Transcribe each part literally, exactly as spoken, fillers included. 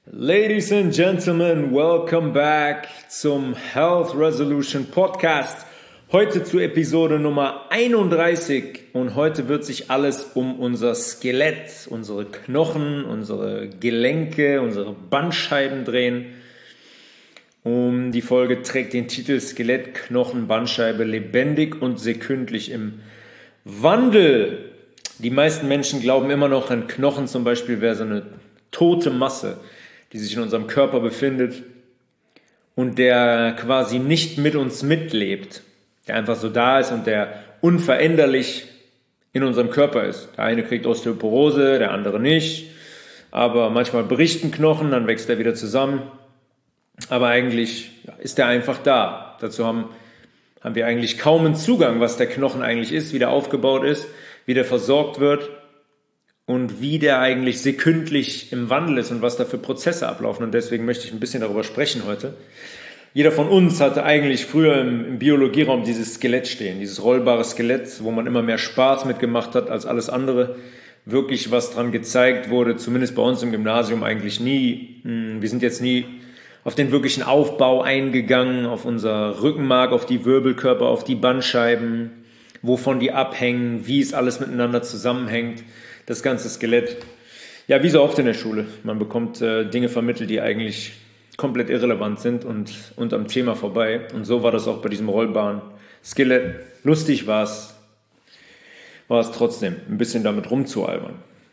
Ladies and Gentlemen, welcome back zum Health Resolution Podcast. Heute zu Episode Nummer einunddreißig und heute wird sich alles um unser Skelett, unsere Knochen, unsere Gelenke, unsere Bandscheiben drehen. Um die Folge trägt den Titel Skelett, Knochen, Bandscheibe, lebendig und sekündlich im Wandel. Die meisten Menschen glauben immer noch, ein Knochen zum Beispiel wäre so eine tote Masse, die sich in unserem Körper befindet und der quasi nicht mit uns mitlebt, der einfach so da ist und der unveränderlich in unserem Körper ist. Der eine kriegt Osteoporose, der andere nicht, aber manchmal bricht ein Knochen, dann wächst er wieder zusammen, aber eigentlich ist er einfach da. Dazu haben, haben wir eigentlich kaum einen Zugang, was der Knochen eigentlich ist, wie der aufgebaut ist, wie der versorgt wird und wie der eigentlich sekündlich im Wandel ist und was da für Prozesse ablaufen. Und deswegen möchte ich ein bisschen darüber sprechen heute. Jeder von uns hatte eigentlich früher im, im Biologieraum dieses Skelett stehen, dieses rollbare Skelett, wo man immer mehr Spaß mitgemacht hat als alles andere. Wirklich was dran gezeigt wurde, zumindest bei uns im Gymnasium eigentlich nie. Wir sind jetzt nie auf den wirklichen Aufbau eingegangen, auf unser Rückenmark, auf die Wirbelkörper, auf die Bandscheiben, wovon die abhängen, wie es alles miteinander zusammenhängt. Das ganze Skelett, ja, wie so oft in der Schule. Man bekommt äh, Dinge vermittelt, die eigentlich komplett irrelevant sind und unterm Thema vorbei. Und so war das auch bei diesem rollbaren Skelett. Lustig war es, war es trotzdem, ein bisschen damit rumzualbern.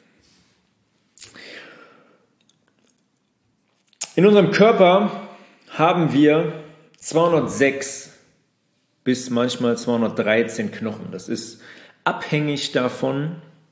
In unserem Körper haben wir zweihundertsechs bis manchmal zweihundertdreizehn Knochen. Das ist abhängig davon,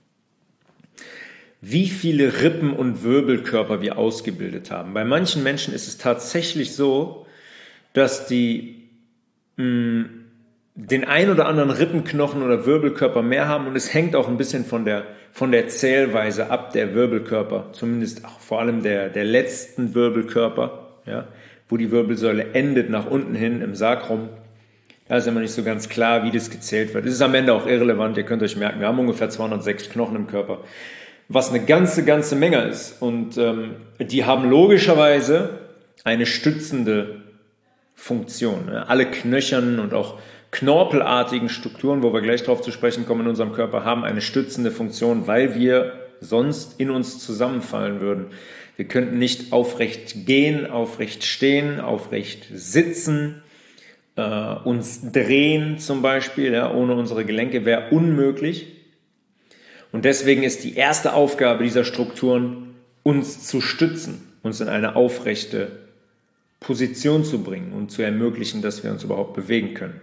wie viele Rippen und Wirbelkörper wir ausgebildet haben. Bei manchen Menschen ist es tatsächlich so, dass die mh, den ein oder anderen Rippenknochen oder Wirbelkörper mehr haben und es hängt auch ein bisschen von der, von der Zählweise ab, der Wirbelkörper, zumindest auch vor allem der, der letzten Wirbelkörper, ja, wo die Wirbelsäule endet nach unten hin im Sacrum. Da ist immer nicht so ganz klar, wie das gezählt wird. Es ist am Ende auch irrelevant, ihr könnt euch merken, wir haben ungefähr zweihundertsechs Knochen im Körper, was eine ganze, ganze Menge ist. Und ähm, die haben logischerweise eine stützende Funktion. Ne? Alle knöchernen und auch knorpelartigen Strukturen, wo wir gleich drauf zu sprechen kommen in unserem Körper, haben eine stützende Funktion, weil wir sonst in uns zusammenfallen würden. Wir könnten nicht aufrecht gehen, aufrecht stehen, aufrecht sitzen, äh, uns drehen zum Beispiel, ja, ohne unsere Gelenke wäre unmöglich. Und deswegen ist die erste Aufgabe dieser Strukturen, uns zu stützen, uns in eine aufrechte Position zu bringen und zu ermöglichen, dass wir uns überhaupt bewegen können.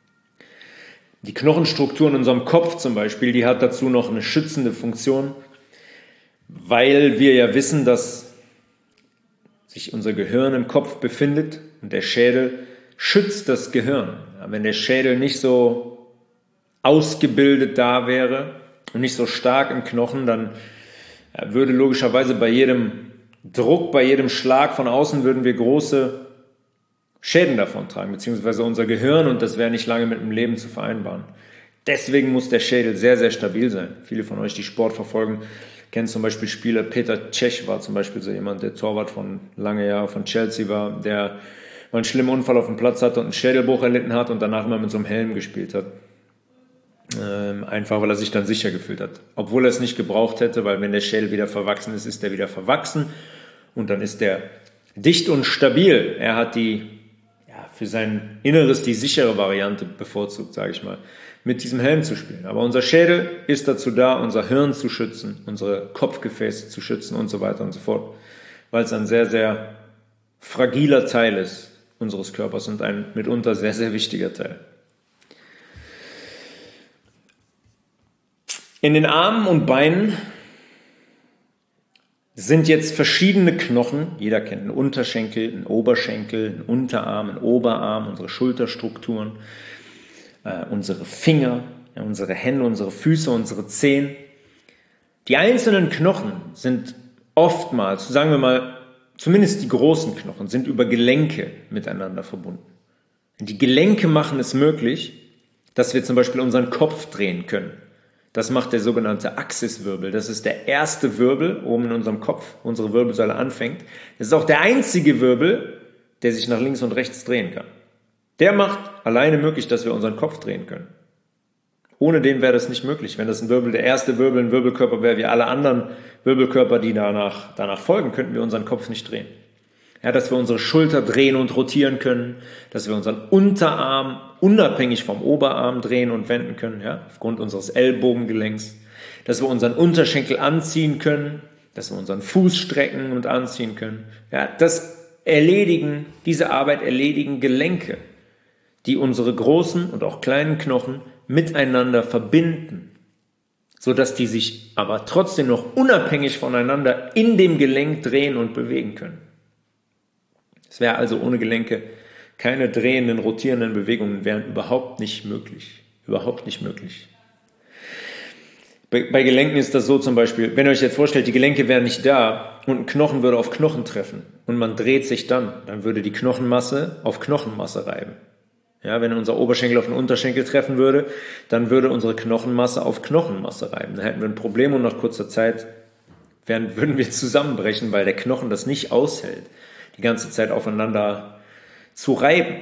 Die Knochenstruktur in unserem Kopf zum Beispiel, die hat dazu noch eine schützende Funktion, weil wir ja wissen, dass sich unser Gehirn im Kopf befindet und der Schädel schützt das Gehirn. Wenn der Schädel nicht so ausgebildet da wäre, und nicht so stark im Knochen, dann würde logischerweise bei jedem Druck, bei jedem Schlag von außen würden wir große Schäden davon tragen, beziehungsweise unser Gehirn, und das wäre nicht lange mit dem Leben zu vereinbaren. Deswegen muss der Schädel sehr, sehr stabil sein. Viele von euch, die Sport verfolgen, kennen zum Beispiel Spieler, Peter Cech war zum Beispiel so jemand, der Torwart von lange Jahre von Chelsea war, der mal einen schlimmen Unfall auf dem Platz hatte und einen Schädelbruch erlitten hat und danach immer mit so einem Helm gespielt hat. Ähm, einfach, weil er sich dann sicher gefühlt hat. Obwohl er es nicht gebraucht hätte, weil wenn der Schädel wieder verwachsen ist, ist er wieder verwachsen und dann ist er dicht und stabil. Er hat die, ja, für sein Inneres die sichere Variante bevorzugt, sage ich mal, mit diesem Helm zu spielen. Aber unser Schädel ist dazu da, unser Hirn zu schützen, unsere Kopfgefäße zu schützen und so weiter und so fort, weil es ein sehr, sehr fragiler Teil ist unseres Körpers und ein mitunter sehr, sehr wichtiger Teil. In den Armen und Beinen sind jetzt verschiedene Knochen. Jeder kennt einen Unterschenkel, einen Oberschenkel, einen Unterarm, einen Oberarm, unsere Schulterstrukturen, äh, unsere Finger, ja, unsere Hände, unsere Füße, unsere Zehen. Die einzelnen Knochen sind oftmals, sagen wir mal, zumindest die großen Knochen, sind über Gelenke miteinander verbunden. Die Gelenke machen es möglich, dass wir zum Beispiel unseren Kopf drehen können. Das macht der sogenannte Axiswirbel. Das ist der erste Wirbel oben in unserem Kopf, wo unsere Wirbelsäule anfängt. Das ist auch der einzige Wirbel, der sich nach links und rechts drehen kann. Der macht alleine möglich, dass wir unseren Kopf drehen können. Ohne den wäre das nicht möglich. Wenn das ein Wirbel, der erste Wirbel, ein Wirbelkörper wäre, wie alle anderen Wirbelkörper, die danach, danach folgen, könnten wir unseren Kopf nicht drehen. Ja, dass wir unsere Schulter drehen und rotieren können, dass wir unseren Unterarm unabhängig vom Oberarm drehen und wenden können, ja, aufgrund unseres Ellbogengelenks, dass wir unseren Unterschenkel anziehen können, dass wir unseren Fuß strecken und anziehen können. Ja, das erledigen, diese Arbeit erledigen Gelenke, die unsere großen und auch kleinen Knochen miteinander verbinden, so dass die sich aber trotzdem noch unabhängig voneinander in dem Gelenk drehen und bewegen können. Es wäre also ohne Gelenke keine drehenden, rotierenden Bewegungen wären überhaupt nicht möglich. Überhaupt nicht möglich. Bei, bei Gelenken ist das so zum Beispiel, wenn ihr euch jetzt vorstellt, die Gelenke wären nicht da und ein Knochen würde auf Knochen treffen und man dreht sich dann, dann würde die Knochenmasse auf Knochenmasse reiben. Ja, wenn unser Oberschenkel auf den Unterschenkel treffen würde, dann würde unsere Knochenmasse auf Knochenmasse reiben. Dann hätten wir ein Problem und nach kurzer Zeit wären, würden wir zusammenbrechen, weil der Knochen das nicht aushält, die ganze Zeit aufeinander zu reiben.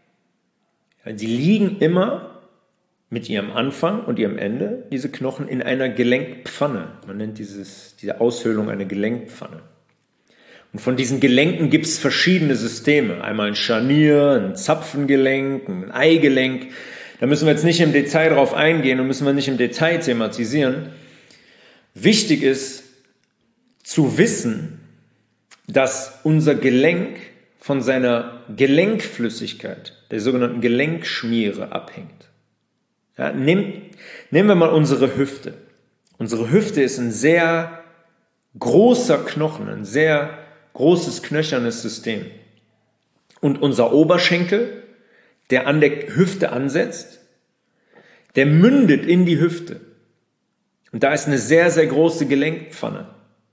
Sie liegen immer mit ihrem Anfang und ihrem Ende, diese Knochen, in einer Gelenkpfanne. Man nennt dieses, diese Aushöhlung eine Gelenkpfanne. Und von diesen Gelenken gibt es verschiedene Systeme. Einmal ein Scharnier, ein Zapfengelenk, ein Eigelenk. Da müssen wir jetzt nicht im Detail drauf eingehen und müssen wir nicht im Detail thematisieren. Wichtig ist zu wissen, dass unser Gelenk von seiner Gelenkflüssigkeit, der sogenannten Gelenkschmiere, abhängt. Ja, nehm, nehmen wir mal unsere Hüfte. Unsere Hüfte ist ein sehr großer Knochen, ein sehr großes knöchernes System. Und unser Oberschenkel, der an der Hüfte ansetzt, der mündet in die Hüfte. Und da ist eine sehr, sehr große Gelenkpfanne,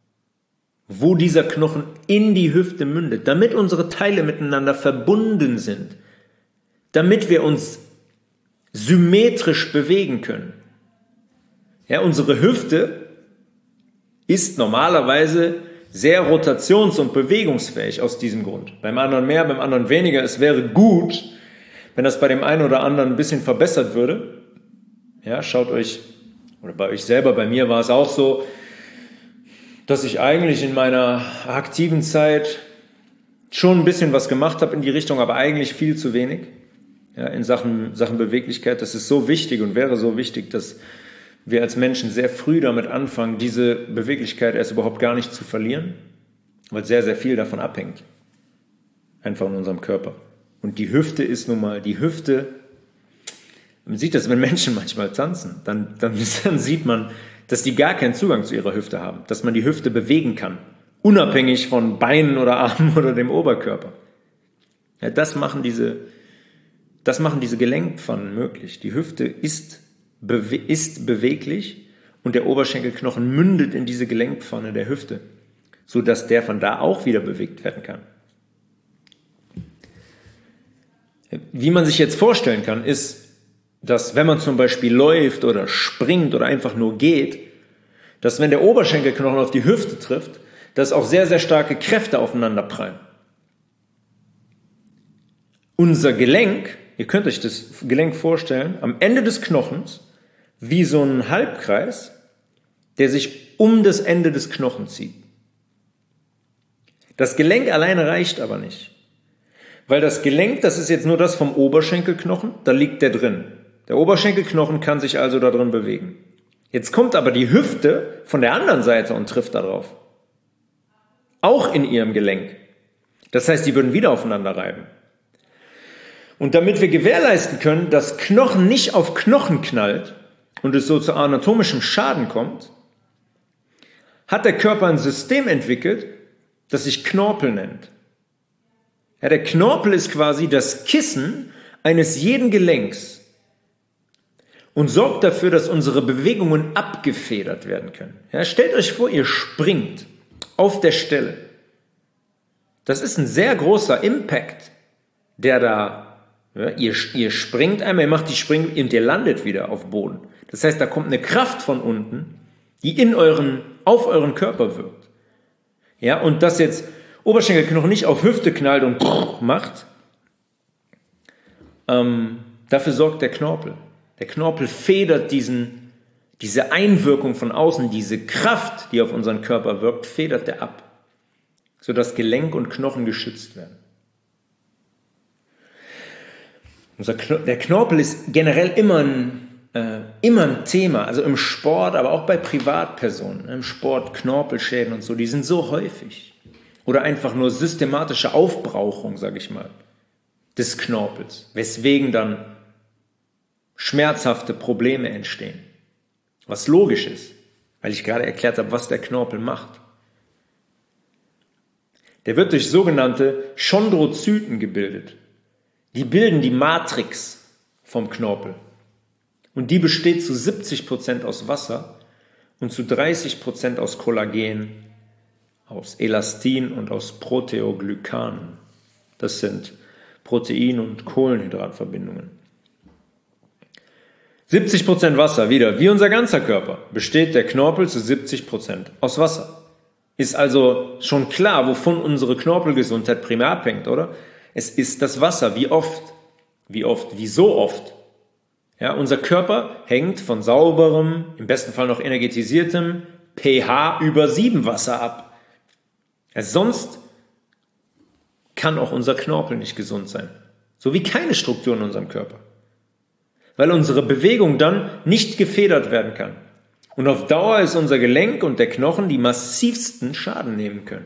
wo dieser Knochen in die Hüfte mündet, damit unsere Teile miteinander verbunden sind, damit wir uns symmetrisch bewegen können. Ja, unsere Hüfte ist normalerweise sehr rotations- und bewegungsfähig aus diesem Grund. Beim anderen mehr, beim anderen weniger. Es wäre gut, wenn das bei dem einen oder anderen ein bisschen verbessert würde. Ja, schaut euch, oder bei euch selber, bei mir war es auch so, dass ich eigentlich in meiner aktiven Zeit schon ein bisschen was gemacht habe in die Richtung, aber eigentlich viel zu wenig, ja, in Sachen, Sachen Beweglichkeit. Das ist so wichtig und wäre so wichtig, dass wir als Menschen sehr früh damit anfangen, diese Beweglichkeit erst überhaupt gar nicht zu verlieren, weil sehr, sehr viel davon abhängt. Einfach in unserem Körper. Und die Hüfte ist nun mal, die Hüfte, man sieht das, wenn Menschen manchmal tanzen, dann, dann, dann sieht man, dass die gar keinen Zugang zu ihrer Hüfte haben, dass man die Hüfte bewegen kann, unabhängig von Beinen oder Armen oder dem Oberkörper. Ja, das machen diese, das machen diese Gelenkpfannen möglich. Die Hüfte ist Bewe- ist beweglich und der Oberschenkelknochen mündet in diese Gelenkpfanne der Hüfte, sodass der von da auch wieder bewegt werden kann. Wie man sich jetzt vorstellen kann, ist, dass wenn man zum Beispiel läuft oder springt oder einfach nur geht, dass wenn der Oberschenkelknochen auf die Hüfte trifft, dass auch sehr, sehr starke Kräfte aufeinander prallen. Unser Gelenk, ihr könnt euch das Gelenk vorstellen, am Ende des Knochens wie so ein Halbkreis, der sich um das Ende des Knochens zieht. Das Gelenk alleine reicht aber nicht, weil das Gelenk, das ist jetzt nur das vom Oberschenkelknochen, da liegt der drin. Der Oberschenkelknochen kann sich also da drin bewegen. Jetzt kommt aber die Hüfte von der anderen Seite und trifft da drauf. Auch in ihrem Gelenk. Das heißt, die würden wieder aufeinander reiben. Und damit wir gewährleisten können, dass Knochen nicht auf Knochen knallt und es so zu anatomischem Schaden kommt, hat der Körper ein System entwickelt, das sich Knorpel nennt. Ja, der Knorpel ist quasi das Kissen eines jeden Gelenks und sorgt dafür, dass unsere Bewegungen abgefedert werden können. Ja, stellt euch vor, ihr springt auf der Stelle. Das ist ein sehr großer Impact, der da, ja, ihr, ihr springt einmal, ihr macht die Spring und ihr landet wieder auf Boden. Das heißt, da kommt eine Kraft von unten, die in euren, auf euren Körper wirkt. Ja, und das jetzt Oberschenkelknochen nicht auf Hüfte knallt und macht, ähm, dafür sorgt der Knorpel. Der Knorpel federt diesen, diese Einwirkung von außen, diese Kraft, die auf unseren Körper wirkt, federt der ab, sodass Gelenk und Knochen geschützt werden. Unser Kno- der Knorpel ist generell immer ein, äh, immer ein Thema, also im Sport, aber auch bei Privatpersonen, im Sport, Knorpelschäden und so, die sind so häufig. Oder einfach nur systematische Aufbrauchung, sage ich mal, des Knorpels, weswegen dann schmerzhafte Probleme entstehen. Was logisch ist, weil ich gerade erklärt habe, was der Knorpel macht. Der wird durch sogenannte Chondrozyten gebildet. Die bilden die Matrix vom Knorpel. Und die besteht zu siebzig Prozent aus Wasser und zu dreißig Prozent aus Kollagen, aus Elastin und aus Proteoglykanen. Das sind Protein- und Kohlenhydratverbindungen. siebzig Prozent Wasser, wieder, wie unser ganzer Körper, besteht der Knorpel zu siebzig Prozent aus Wasser. Ist also schon klar, wovon unsere Knorpelgesundheit primär abhängt, oder? Es ist das Wasser. Wie oft? Wie oft? Wie so oft? Ja, unser Körper hängt von sauberem, im besten Fall noch energetisiertem pH über sieben Wasser ab. Ja, sonst kann auch unser Knorpel nicht gesund sein. So wie keine Struktur in unserem Körper. Weil unsere Bewegung dann nicht gefedert werden kann. Und auf Dauer ist unser Gelenk und der Knochen die massivsten Schaden nehmen können.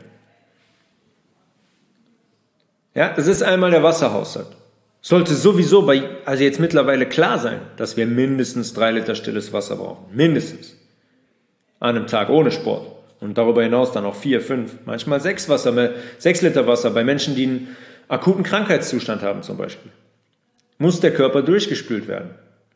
Ja, das ist einmal der Wasserhaushalt. Sollte sowieso bei, also jetzt mittlerweile klar sein, dass wir mindestens drei Liter stilles Wasser brauchen. Mindestens. An einem Tag ohne Sport. Und darüber hinaus dann auch vier, fünf, manchmal sechs Wasser, sechs Liter Wasser bei Menschen, die einen akuten Krankheitszustand haben zum Beispiel. Muss der Körper durchgespült werden.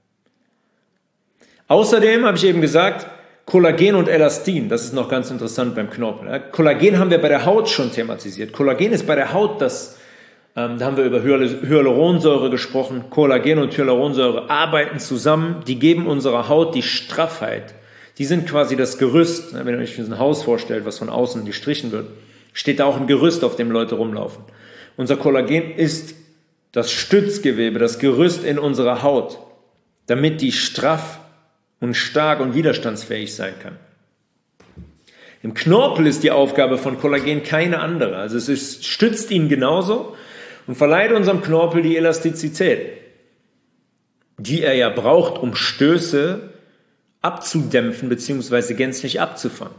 Außerdem habe ich eben gesagt, Kollagen und Elastin, das ist noch ganz interessant beim Knorpel. Kollagen haben wir bei der Haut schon thematisiert. Kollagen ist bei der Haut das, ähm, da haben wir über Hyaluronsäure gesprochen. Kollagen und Hyaluronsäure arbeiten zusammen, die geben unserer Haut die Straffheit. Die sind quasi das Gerüst. Wenn ihr euch ein Haus vorstellt, was von außen gestrichen wird, steht da auch ein Gerüst, auf dem Leute rumlaufen. Unser Kollagen ist das Stützgewebe, das Gerüst in unserer Haut, damit die straff und stark und widerstandsfähig sein kann. Im Knorpel ist die Aufgabe von Kollagen keine andere. Also es ist, stützt ihn genauso und verleiht unserem Knorpel die Elastizität, die er ja braucht, um Stöße abzudämpfen bzw. gänzlich abzufangen.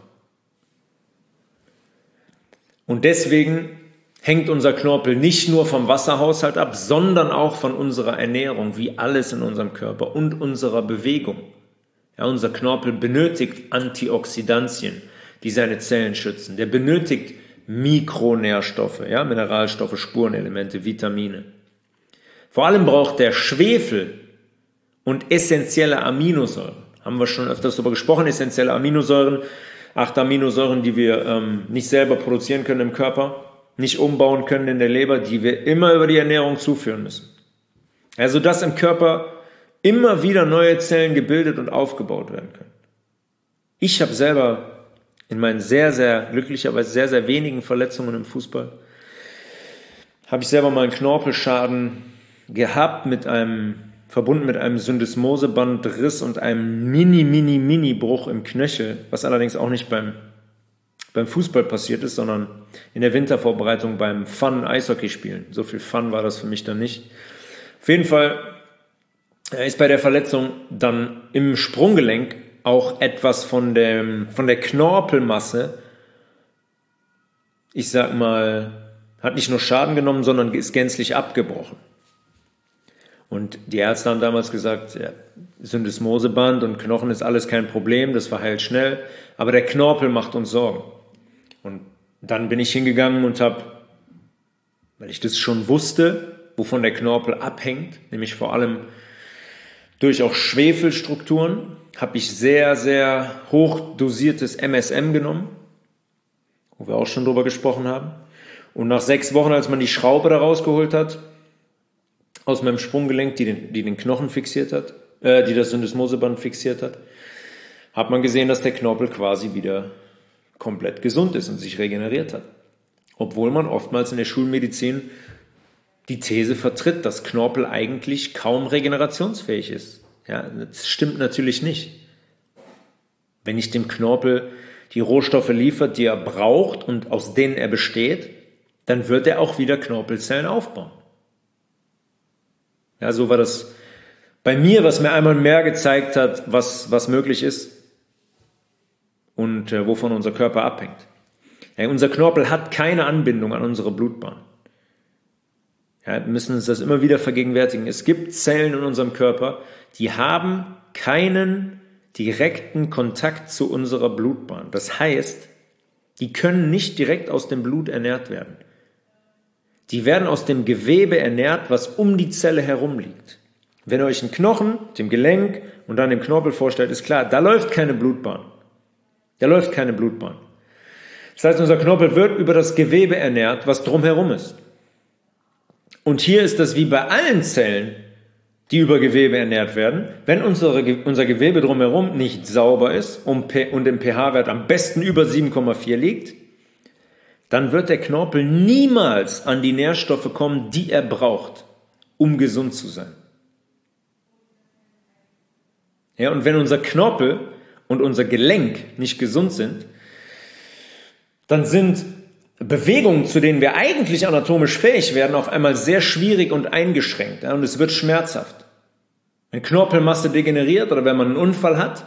Und deswegen hängt unser Knorpel nicht nur vom Wasserhaushalt ab, sondern auch von unserer Ernährung, wie alles in unserem Körper und unserer Bewegung. Ja, unser Knorpel benötigt Antioxidantien, die seine Zellen schützen. Der benötigt Mikronährstoffe, ja, Mineralstoffe, Spurenelemente, Vitamine. Vor allem braucht der Schwefel und essentielle Aminosäuren. Haben wir schon öfters darüber gesprochen, essentielle Aminosäuren, acht Aminosäuren, die wir ähm, nicht selber produzieren können im Körper, nicht umbauen können in der Leber, die wir immer über die Ernährung zuführen müssen. Also dass im Körper immer wieder neue Zellen gebildet und aufgebaut werden können. Ich habe selber in meinen sehr, sehr, glücklicherweise sehr, sehr wenigen Verletzungen im Fußball, habe ich selber mal einen Knorpelschaden gehabt, mit einem, verbunden mit einem Syndesmosebandriss und einem mini, mini, mini Bruch im Knöchel, was allerdings auch nicht beim, beim Fußball passiert ist, sondern in der Wintervorbereitung beim Fun-Eishockey spielen. So viel Fun war das für mich dann nicht. Auf jeden Fall ist bei der Verletzung dann im Sprunggelenk auch etwas von, dem, von der Knorpelmasse, ich sag mal, hat nicht nur Schaden genommen, sondern ist gänzlich abgebrochen. Und die Ärzte haben damals gesagt, ja, Syndesmoseband und Knochen ist alles kein Problem, das verheilt schnell, aber der Knorpel macht uns Sorgen. Und dann bin ich hingegangen und habe, weil ich das schon wusste, wovon der Knorpel abhängt, nämlich vor allem durch auch Schwefelstrukturen, habe ich sehr, sehr hoch dosiertes M S M genommen, wo wir auch schon drüber gesprochen haben. Und nach sechs Wochen, als man die Schraube da rausgeholt hat, aus meinem Sprunggelenk, die den, die den Knochen fixiert hat, äh, die das Syndesmoseband fixiert hat, hat man gesehen, dass der Knorpel quasi wieder komplett gesund ist und sich regeneriert hat. Obwohl man oftmals in der Schulmedizin die These vertritt, dass Knorpel eigentlich kaum regenerationsfähig ist. Ja, das stimmt natürlich nicht. Wenn ich dem Knorpel die Rohstoffe liefert, die er braucht und aus denen er besteht, dann wird er auch wieder Knorpelzellen aufbauen. Ja, so war das bei mir, was mir einmal mehr gezeigt hat, was, was möglich ist und äh, wovon unser Körper abhängt. Ja, unser Knorpel hat keine Anbindung an unsere Blutbahn. Ja, wir müssen uns das immer wieder vergegenwärtigen. Es gibt Zellen in unserem Körper, die haben keinen direkten Kontakt zu unserer Blutbahn. Das heißt, die können nicht direkt aus dem Blut ernährt werden. Die werden aus dem Gewebe ernährt, was um die Zelle herum liegt. Wenn ihr euch einen Knochen, dem Gelenk und dann den Knorpel vorstellt, ist klar, da läuft keine Blutbahn. Da läuft keine Blutbahn. Das heißt, unser Knorpel wird über das Gewebe ernährt, was drumherum ist. Und hier ist das wie bei allen Zellen, die über Gewebe ernährt werden. Wenn unsere, unser Gewebe drumherum nicht sauber ist und im pH-Wert am besten über sieben Komma vier liegt, dann wird der Knorpel niemals an die Nährstoffe kommen, die er braucht, um gesund zu sein. Ja, und wenn unser Knorpel und unser Gelenk nicht gesund sind, dann sind Bewegungen, zu denen wir eigentlich anatomisch fähig werden, auf einmal sehr schwierig und eingeschränkt. Ja, und es wird schmerzhaft. Wenn Knorpelmasse degeneriert oder wenn man einen Unfall hat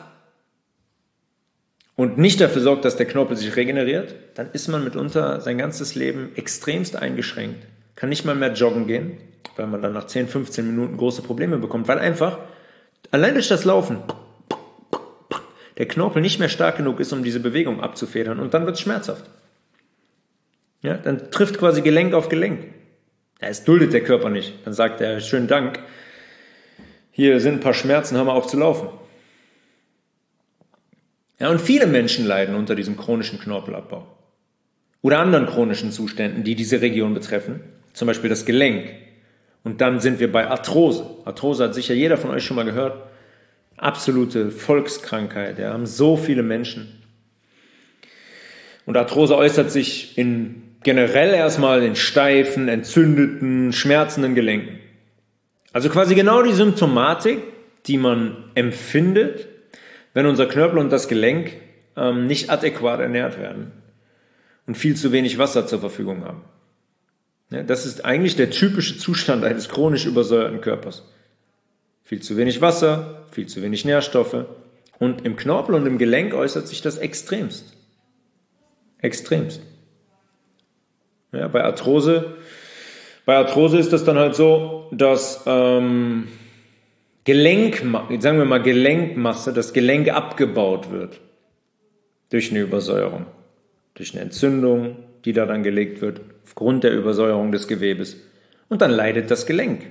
und nicht dafür sorgt, dass der Knorpel sich regeneriert, dann ist man mitunter sein ganzes Leben extremst eingeschränkt. Kann nicht mal mehr joggen gehen, weil man dann nach zehn, fünfzehn Minuten große Probleme bekommt, weil einfach allein durch das Laufen der Knorpel nicht mehr stark genug ist, um diese Bewegung abzufedern, und dann wird es schmerzhaft. Ja, dann trifft quasi Gelenk auf Gelenk. Ja, es duldet der Körper nicht. Dann sagt er, schönen Dank, hier sind ein paar Schmerzen, hör mal auf zu laufen. Ja, und viele Menschen leiden unter diesem chronischen Knorpelabbau oder anderen chronischen Zuständen, die diese Region betreffen, zum Beispiel das Gelenk. Und dann sind wir bei Arthrose. Arthrose hat sicher jeder von euch schon mal gehört. Absolute Volkskrankheit, ja, haben so viele Menschen. Und Arthrose äußert sich in generell erstmal in steifen, entzündeten, schmerzenden Gelenken. Also quasi genau die Symptomatik, die man empfindet, wenn unser Knorpel und das Gelenk ähm, nicht adäquat ernährt werden und viel zu wenig Wasser zur Verfügung haben. Ja, das ist eigentlich der typische Zustand eines chronisch übersäuerten Körpers. Viel zu wenig Wasser, viel zu wenig Nährstoffe. Und im Knorpel und im Gelenk äußert sich das extremst. Extremst. Ja, bei Arthrose, bei Arthrose ist das dann halt so, dass ähm, Gelenk, sagen wir mal Gelenkmasse, das Gelenk abgebaut wird durch eine Übersäuerung, durch eine Entzündung, die da dann gelegt wird, aufgrund der Übersäuerung des Gewebes. Und dann leidet das Gelenk.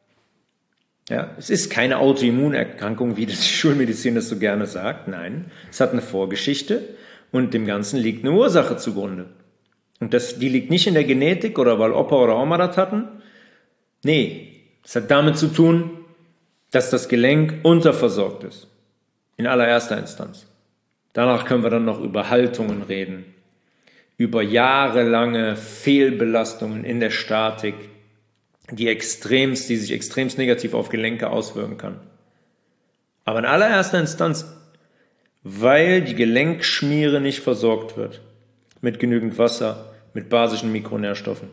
Ja, es ist keine Autoimmunerkrankung, wie das die Schulmedizin das so gerne sagt. Nein, es hat eine Vorgeschichte und dem Ganzen liegt eine Ursache zugrunde. Und das, die liegt nicht in der Genetik oder weil Opa oder Oma das hatten. Nee, es hat damit zu tun, dass das Gelenk unterversorgt ist. In allererster Instanz. Danach können wir dann noch über Haltungen reden, über jahrelange Fehlbelastungen in der Statik, die extremst, die sich extremst negativ auf Gelenke auswirken kann. Aber in allererster Instanz, weil die Gelenkschmiere nicht versorgt wird mit genügend Wasser, mit basischen Mikronährstoffen.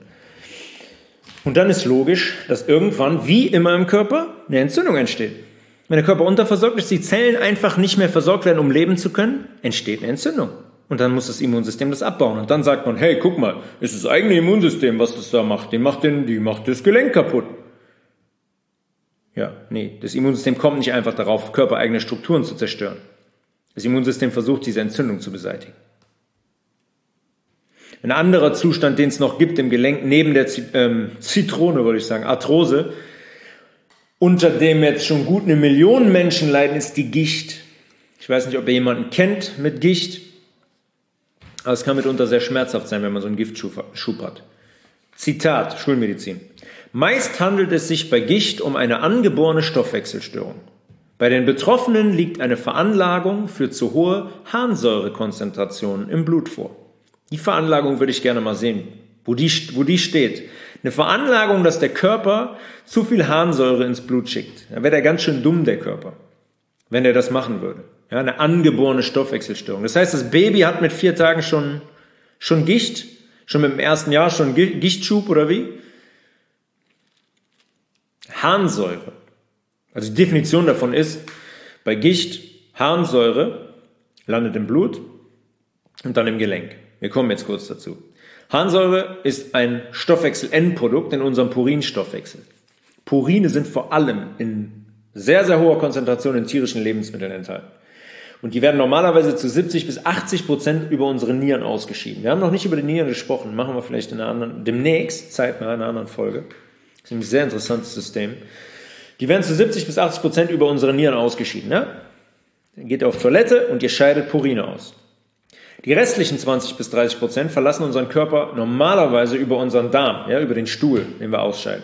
Und dann ist logisch, dass irgendwann, wie immer im Körper, eine Entzündung entsteht. Wenn der Körper unterversorgt ist, die Zellen einfach nicht mehr versorgt werden, um leben zu können, entsteht eine Entzündung. Und dann muss das Immunsystem das abbauen. Und dann sagt man, hey, guck mal, ist das eigene Immunsystem, was das da macht. Die macht, den, die macht das Gelenk kaputt. Ja, nee, das Immunsystem kommt nicht einfach darauf, körpereigene Strukturen zu zerstören. Das Immunsystem versucht, diese Entzündung zu beseitigen. Ein anderer Zustand, den es noch gibt im Gelenk, neben der ähm, Zitrone, würde ich sagen, Arthrose, unter dem jetzt schon gut eine Million Menschen leiden, ist die Gicht. Ich weiß nicht, ob ihr jemanden kennt mit Gicht. Aber es kann mitunter sehr schmerzhaft sein, wenn man so einen Giftschub hat. Zitat, Schulmedizin. Meist handelt es sich bei Gicht um eine angeborene Stoffwechselstörung. Bei den Betroffenen liegt eine Veranlagung für zu hohe Harnsäurekonzentrationen im Blut vor. Die Veranlagung würde ich gerne mal sehen, wo die, wo die steht. Eine Veranlagung, dass der Körper zu viel Harnsäure ins Blut schickt. Da wäre der ganz schön dumm, der Körper, wenn er das machen würde. Ja, eine angeborene Stoffwechselstörung. Das heißt, das Baby hat mit vier Tagen schon, schon Gicht, schon mit dem ersten Jahr schon Gichtschub oder wie? Harnsäure. Also die Definition davon ist, bei Gicht, Harnsäure landet im Blut und dann im Gelenk. Wir kommen jetzt kurz dazu. Harnsäure ist ein Stoffwechsel-Endprodukt in unserem Purinstoffwechsel. Purine sind vor allem in sehr, sehr hoher Konzentration in tierischen Lebensmitteln enthalten. Und die werden normalerweise zu siebzig bis achtzig Prozent über unsere Nieren ausgeschieden. Wir haben noch nicht über die Nieren gesprochen, machen wir vielleicht in einer anderen, demnächst, zeitnah in einer anderen Folge. Das ist ein sehr interessantes System. Die werden zu siebzig bis achtzig Prozent über unsere Nieren ausgeschieden. Ja? Dann geht ihr auf Toilette und ihr scheidet Purine aus. Die restlichen zwanzig bis dreißig Prozent verlassen unseren Körper normalerweise über unseren Darm, ja, über den Stuhl, den wir ausscheiden.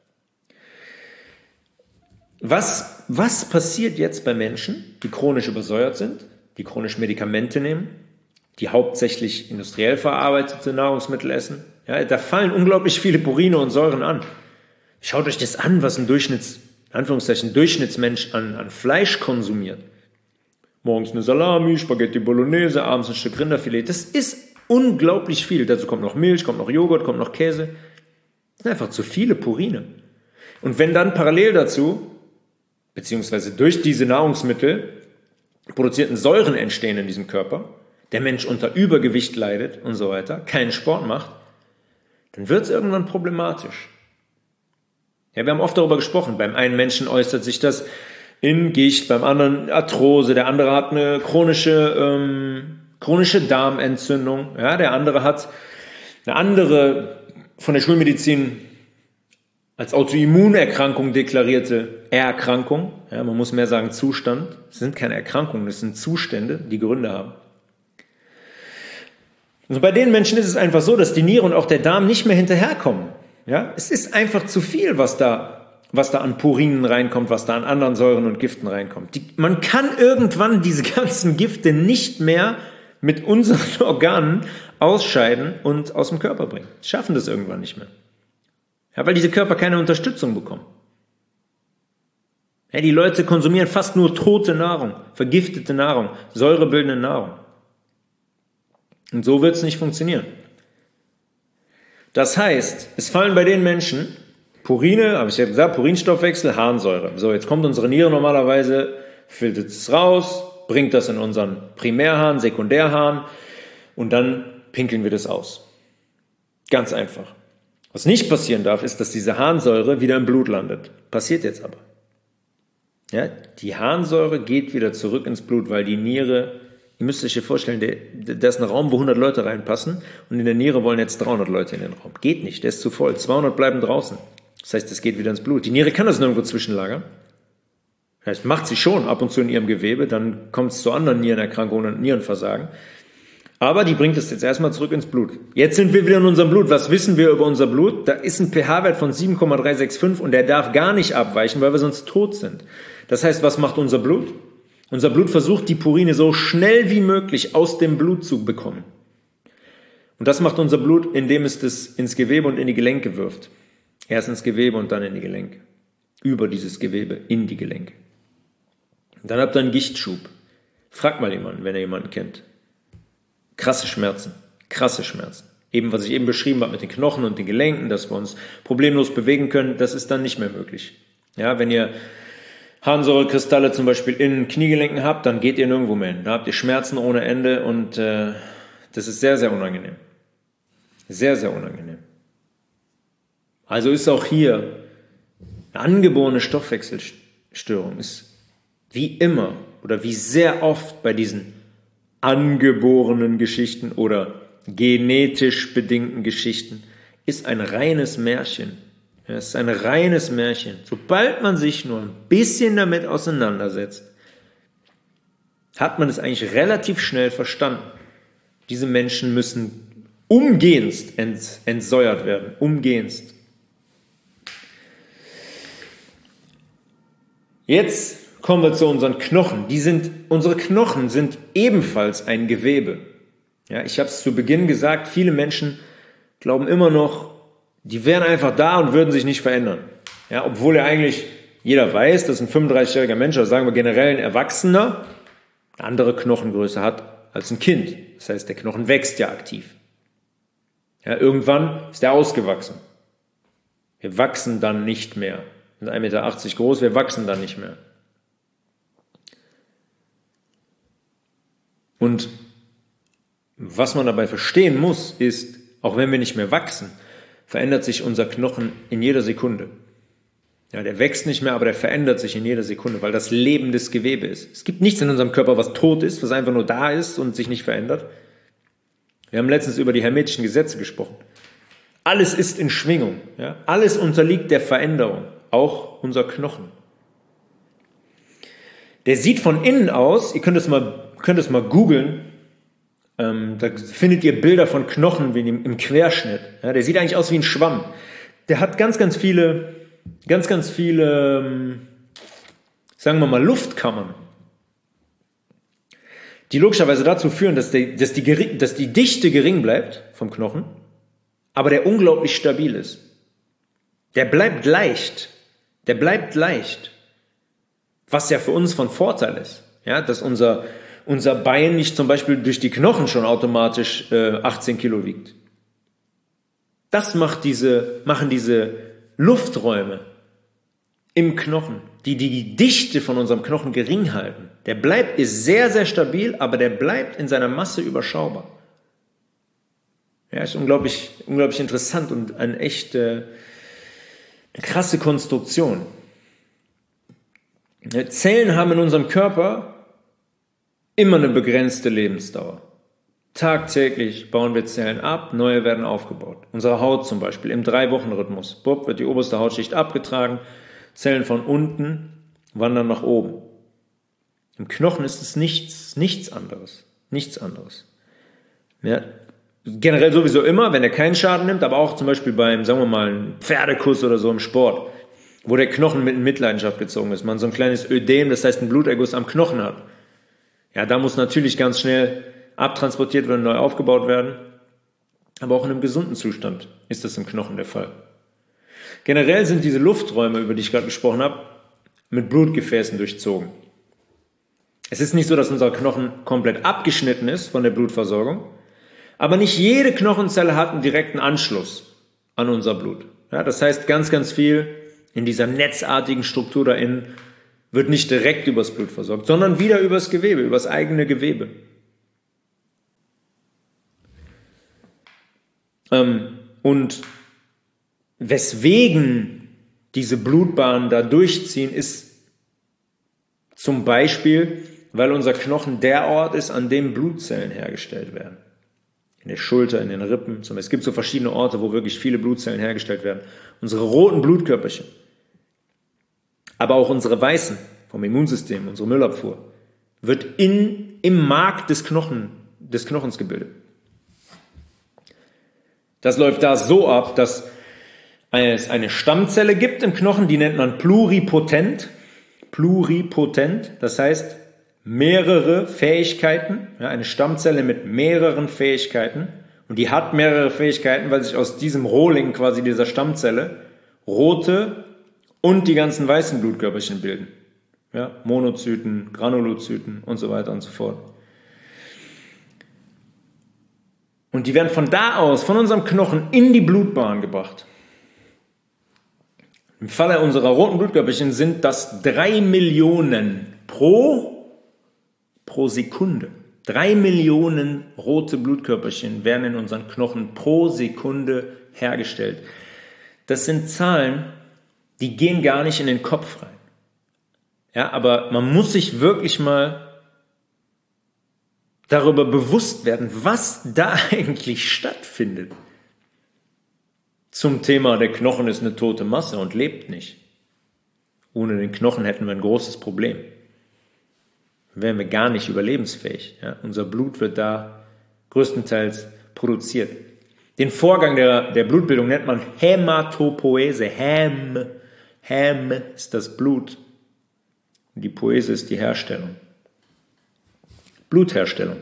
Was, was passiert jetzt bei Menschen, die chronisch übersäuert sind, die chronisch Medikamente nehmen, die hauptsächlich industriell verarbeitete Nahrungsmittel essen? Ja, da fallen unglaublich viele Purine und Säuren an. Schaut euch das an, was ein Durchschnitts, in Anführungszeichen, Durchschnittsmensch an, an Fleisch konsumiert. Morgens eine Salami, Spaghetti Bolognese, abends ein Stück Rinderfilet. Das ist unglaublich viel. Dazu kommt noch Milch, kommt noch Joghurt, kommt noch Käse. Das sind einfach zu viele Purine. Und wenn dann parallel dazu, beziehungsweise durch diese Nahrungsmittel, produzierten Säuren entstehen in diesem Körper, der Mensch unter Übergewicht leidet und so weiter, keinen Sport macht, dann wird es irgendwann problematisch. Ja, wir haben oft darüber gesprochen. Beim einen Menschen äußert sich das in Gicht, beim anderen Arthrose, der andere hat eine chronische, ähm, chronische Darmentzündung, ja, der andere hat eine andere, von der Schulmedizin als Autoimmunerkrankung deklarierte Erkrankung, ja, man muss mehr sagen Zustand, es sind keine Erkrankungen, es sind Zustände, die Gründe haben. Also bei den Menschen ist es einfach so, dass die Niere und auch der Darm nicht mehr hinterherkommen. Ja, es ist einfach zu viel, was da, was da an Purinen reinkommt, was da an anderen Säuren und Giften reinkommt. Die, man kann irgendwann diese ganzen Gifte nicht mehr mit unseren Organen ausscheiden und aus dem Körper bringen. Sie schaffen das irgendwann nicht mehr. Ja, weil diese Körper keine Unterstützung bekommen. Ja, die Leute konsumieren fast nur tote Nahrung, vergiftete Nahrung, säurebildende Nahrung. Und so wird es nicht funktionieren. Das heißt, es fallen bei den Menschen Purine, habe ich ja gesagt, Purinstoffwechsel, Harnsäure. So, jetzt kommt unsere Niere normalerweise, filtert es raus, bringt das in unseren Primärharn, Sekundärharn und dann pinkeln wir das aus. Ganz einfach. Was nicht passieren darf, ist, dass diese Harnsäure wieder im Blut landet. Passiert jetzt aber. Ja, die Harnsäure geht wieder zurück ins Blut, weil die Niere, ihr müsst euch hier vorstellen, da ist ein Raum, wo hundert Leute reinpassen und in der Niere wollen jetzt dreihundert Leute in den Raum. Geht nicht, der ist zu voll. zweihundert bleiben draußen. Das heißt, es geht wieder ins Blut. Die Niere kann das nirgendwo zwischenlagern. Das heißt, macht sie schon ab und zu in ihrem Gewebe, dann kommt es zu anderen Nierenerkrankungen und Nierenversagen. Aber die bringt es jetzt erstmal zurück ins Blut. Jetzt sind wir wieder in unserem Blut. Was wissen wir über unser Blut? Da ist ein pH-Wert von sieben Komma drei sechs fünf und der darf gar nicht abweichen, weil wir sonst tot sind. Das heißt, was macht unser Blut? Unser Blut versucht, die Purine so schnell wie möglich aus dem Blut zu bekommen. Und das macht unser Blut, indem es das ins Gewebe und in die Gelenke wirft. Erst ins Gewebe und dann in die Gelenke. Über dieses Gewebe in die Gelenke. Und dann habt ihr einen Gichtschub. Fragt mal jemanden, wenn ihr jemanden kennt. Krasse Schmerzen. Krasse Schmerzen. Eben, was ich eben beschrieben habe mit den Knochen und den Gelenken, dass wir uns problemlos bewegen können, das ist dann nicht mehr möglich. Ja, wenn ihr Harnsäurekristalle zum Beispiel in Kniegelenken habt, dann geht ihr nirgendwo mehr hin. Da habt ihr Schmerzen ohne Ende und äh, das ist sehr, sehr unangenehm. Sehr, sehr unangenehm. Also ist auch hier eine angeborene Stoffwechselstörung, ist wie immer oder wie sehr oft bei diesen angeborenen Geschichten oder genetisch bedingten Geschichten, ist ein reines Märchen. Ja, es ist ein reines Märchen. Sobald man sich nur ein bisschen damit auseinandersetzt, hat man es eigentlich relativ schnell verstanden. Diese Menschen müssen umgehendst ent, entsäuert werden. Umgehendst. Jetzt kommen wir zu unseren Knochen. Die sind, unsere Knochen sind ebenfalls ein Gewebe. Ja, ich habe es zu Beginn gesagt, viele Menschen glauben immer noch, die wären einfach da und würden sich nicht verändern. Ja, obwohl ja eigentlich jeder weiß, dass ein fünfunddreißigjähriger Mensch, oder sagen wir generell ein Erwachsener, eine andere Knochengröße hat als ein Kind. Das heißt, der Knochen wächst ja aktiv. Ja, irgendwann ist er ausgewachsen. Wir wachsen dann nicht mehr. Wir sind ein Meter achtzig groß, wir wachsen dann nicht mehr. Und was man dabei verstehen muss, ist, auch wenn wir nicht mehr wachsen, verändert sich unser Knochen in jeder Sekunde. Ja, der wächst nicht mehr, aber der verändert sich in jeder Sekunde, weil das lebendes Gewebe ist. Es gibt nichts in unserem Körper, was tot ist, was einfach nur da ist und sich nicht verändert. Wir haben letztens über die hermetischen Gesetze gesprochen. Alles ist in Schwingung. Ja? Alles unterliegt der Veränderung, auch unser Knochen. Der sieht von innen aus, ihr könnt es mal, könnt es mal googeln, ähm, da findet ihr Bilder von Knochen wie im, im Querschnitt. Ja? Der sieht eigentlich aus wie ein Schwamm. Der hat ganz, ganz viele, ganz, ganz viele, ähm, sagen wir mal, Luftkammern, die logischerweise dazu führen, dass die, dass, die, dass die Dichte gering bleibt vom Knochen, aber der unglaublich stabil ist. Der bleibt leicht. Der bleibt leicht. Was ja für uns von Vorteil ist. Ja, dass unser, unser Bein nicht zum Beispiel durch die Knochen schon automatisch äh, achtzehn Kilo wiegt. Das macht diese, machen diese Lufträume im Knochen, die die Dichte von unserem Knochen gering halten. Der bleibt, ist sehr, sehr stabil, aber der bleibt in seiner Masse überschaubar. Ja, ist unglaublich, unglaublich interessant und eine echt äh, eine krasse Konstruktion. Zellen haben in unserem Körper immer eine begrenzte Lebensdauer. Tagtäglich bauen wir Zellen ab, neue werden aufgebaut. Unsere Haut zum Beispiel im Drei-Wochen-Rhythmus. Bob wird die oberste Hautschicht abgetragen, Zellen von unten wandern nach oben. Im Knochen ist es nichts, nichts anderes. Nichts anderes. Ja, generell sowieso immer, wenn er keinen Schaden nimmt, aber auch zum Beispiel beim, sagen wir mal, einem Pferdekuss oder so im Sport, wo der Knochen mit in Mitleidenschaft gezogen ist, man so ein kleines Ödem, das heißt einen Bluterguss am Knochen hat. Ja, da muss natürlich ganz schnell abtransportiert werden, neu aufgebaut werden. Aber auch in einem gesunden Zustand ist das im Knochen der Fall. Generell sind diese Lufträume, über die ich gerade gesprochen habe, mit Blutgefäßen durchzogen. Es ist nicht so, dass unser Knochen komplett abgeschnitten ist von der Blutversorgung, aber nicht jede Knochenzelle hat einen direkten Anschluss an unser Blut. Ja, das heißt, ganz, ganz viel in dieser netzartigen Struktur da innen wird nicht direkt übers Blut versorgt, sondern wieder übers Gewebe, übers eigene Gewebe. Ähm, und weswegen diese Blutbahnen da durchziehen, ist zum Beispiel, weil unser Knochen der Ort ist, an dem Blutzellen hergestellt werden. In der Schulter, in den Rippen. Es gibt so verschiedene Orte, wo wirklich viele Blutzellen hergestellt werden. Unsere roten Blutkörperchen, aber auch unsere weißen vom Immunsystem, unsere Müllabfuhr, wird in, im Mark des, Knochen, des Knochens gebildet. Das läuft da so ab, dass es eine Stammzelle gibt im Knochen, die nennt man pluripotent. Pluripotent, das heißt mehrere Fähigkeiten, ja, eine Stammzelle mit mehreren Fähigkeiten. Und die hat mehrere Fähigkeiten, weil sich aus diesem Rohling quasi dieser Stammzelle rote und die ganzen weißen Blutkörperchen bilden. Ja, Monozyten, Granulozyten und so weiter und so fort. Und die werden von da aus, von unserem Knochen, in die Blutbahn gebracht. Im Falle unserer roten Blutkörperchen sind das drei Millionen pro, pro Sekunde. Drei Millionen rote Blutkörperchen werden in unseren Knochen pro Sekunde hergestellt. Das sind Zahlen, die gehen gar nicht in den Kopf rein. Ja, aber man muss sich wirklich mal darüber bewusst werden, was da eigentlich stattfindet. Zum Thema, der Knochen ist eine tote Masse und lebt nicht. Ohne den Knochen hätten wir ein großes Problem. Dann wären wir gar nicht überlebensfähig. Ja, unser Blut wird da größtenteils produziert. Den Vorgang der, der Blutbildung nennt man Hämatopoese. Häm, Häm ist das Blut. Und die Poese ist die Herstellung. Blutherstellung.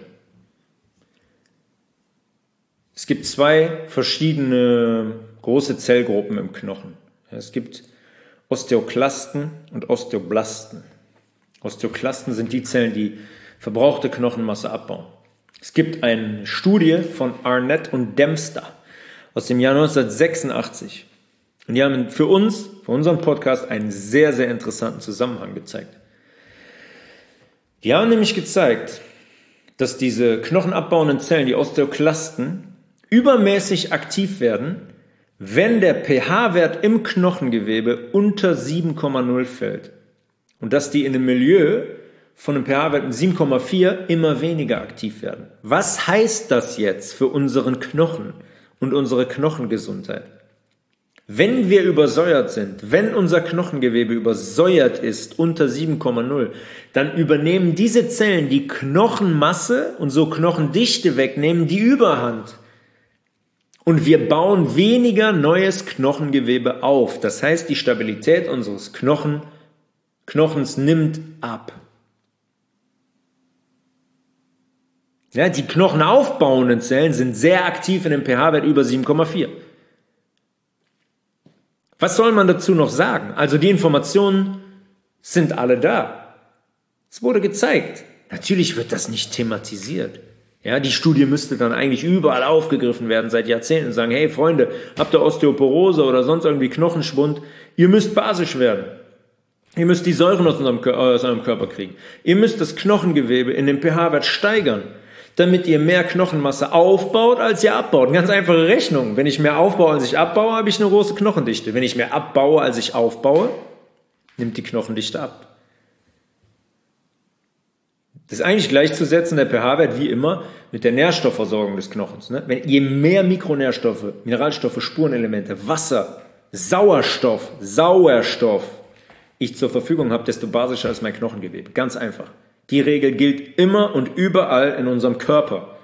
Es gibt zwei verschiedene große Zellgruppen im Knochen. Es gibt Osteoklasten und Osteoblasten. Osteoklasten sind die Zellen, die verbrauchte Knochenmasse abbauen. Es gibt eine Studie von Arnett und Dempster aus dem Jahr neunzehnhundertsechsundachtzig. Und die haben für uns, für unseren Podcast, einen sehr, sehr interessanten Zusammenhang gezeigt. Die haben nämlich gezeigt, dass diese knochenabbauenden Zellen, die Osteoklasten, übermäßig aktiv werden, wenn der pH-Wert im Knochengewebe unter sieben Komma null fällt. Und dass die in einem Milieu von einem pH-Wert mit sieben Komma vier immer weniger aktiv werden. Was heißt das jetzt für unseren Knochen und unsere Knochengesundheit? Wenn wir übersäuert sind, wenn unser Knochengewebe übersäuert ist unter sieben Komma null, dann übernehmen diese Zellen die Knochenmasse und so Knochendichte wegnehmen die Überhand. Und wir bauen weniger neues Knochengewebe auf. Das heißt, die Stabilität unseres Knochen, Knochens nimmt ab. Ja, die knochenaufbauenden Zellen sind sehr aktiv in einem pH-Wert über sieben Komma vier. Was soll man dazu noch sagen? Also die Informationen sind alle da. Es wurde gezeigt. Natürlich wird das nicht thematisiert. Ja, die Studie müsste dann eigentlich überall aufgegriffen werden seit Jahrzehnten und sagen, hey Freunde, habt ihr Osteoporose oder sonst irgendwie Knochenschwund? Ihr müsst basisch werden. Ihr müsst die Säuren aus eurem, aus eurem Körper kriegen. Ihr müsst das Knochengewebe in dem pH-Wert steigern, damit ihr mehr Knochenmasse aufbaut, als ihr abbaut. Eine ganz einfache Rechnung. Wenn ich mehr aufbaue, als ich abbaue, habe ich eine große Knochendichte. Wenn ich mehr abbaue, als ich aufbaue, nimmt die Knochendichte ab. Das ist eigentlich gleichzusetzen, der pH-Wert wie immer, mit der Nährstoffversorgung des Knochens. Ne? Wenn je mehr Mikronährstoffe, Mineralstoffe, Spurenelemente, Wasser, Sauerstoff, Sauerstoff ich zur Verfügung habe, desto basischer ist mein Knochengewebe. Ganz einfach. Die Regel gilt immer und überall in unserem Körper.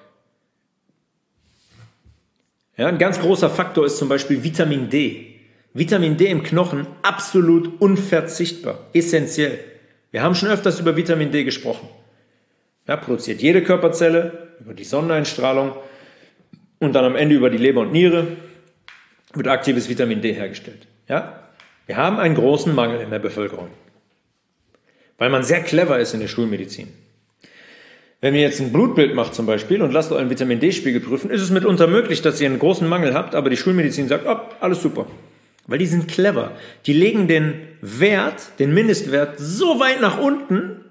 Ja, ein ganz großer Faktor ist zum Beispiel Vitamin D. Vitamin D im Knochen absolut unverzichtbar, essentiell. Wir haben schon öfters über Vitamin D gesprochen. Ja, produziert jede Körperzelle über die Sonneneinstrahlung und dann am Ende über die Leber und Niere wird aktives Vitamin D hergestellt. Ja? Wir haben einen großen Mangel in der Bevölkerung, weil man sehr clever ist in der Schulmedizin. Wenn ihr jetzt ein Blutbild macht zum Beispiel und lasst euren Vitamin D-Spiegel prüfen, ist es mitunter möglich, dass ihr einen großen Mangel habt, aber die Schulmedizin sagt, oh, alles super. Weil die sind clever. Die legen den Wert, den Mindestwert so weit nach unten,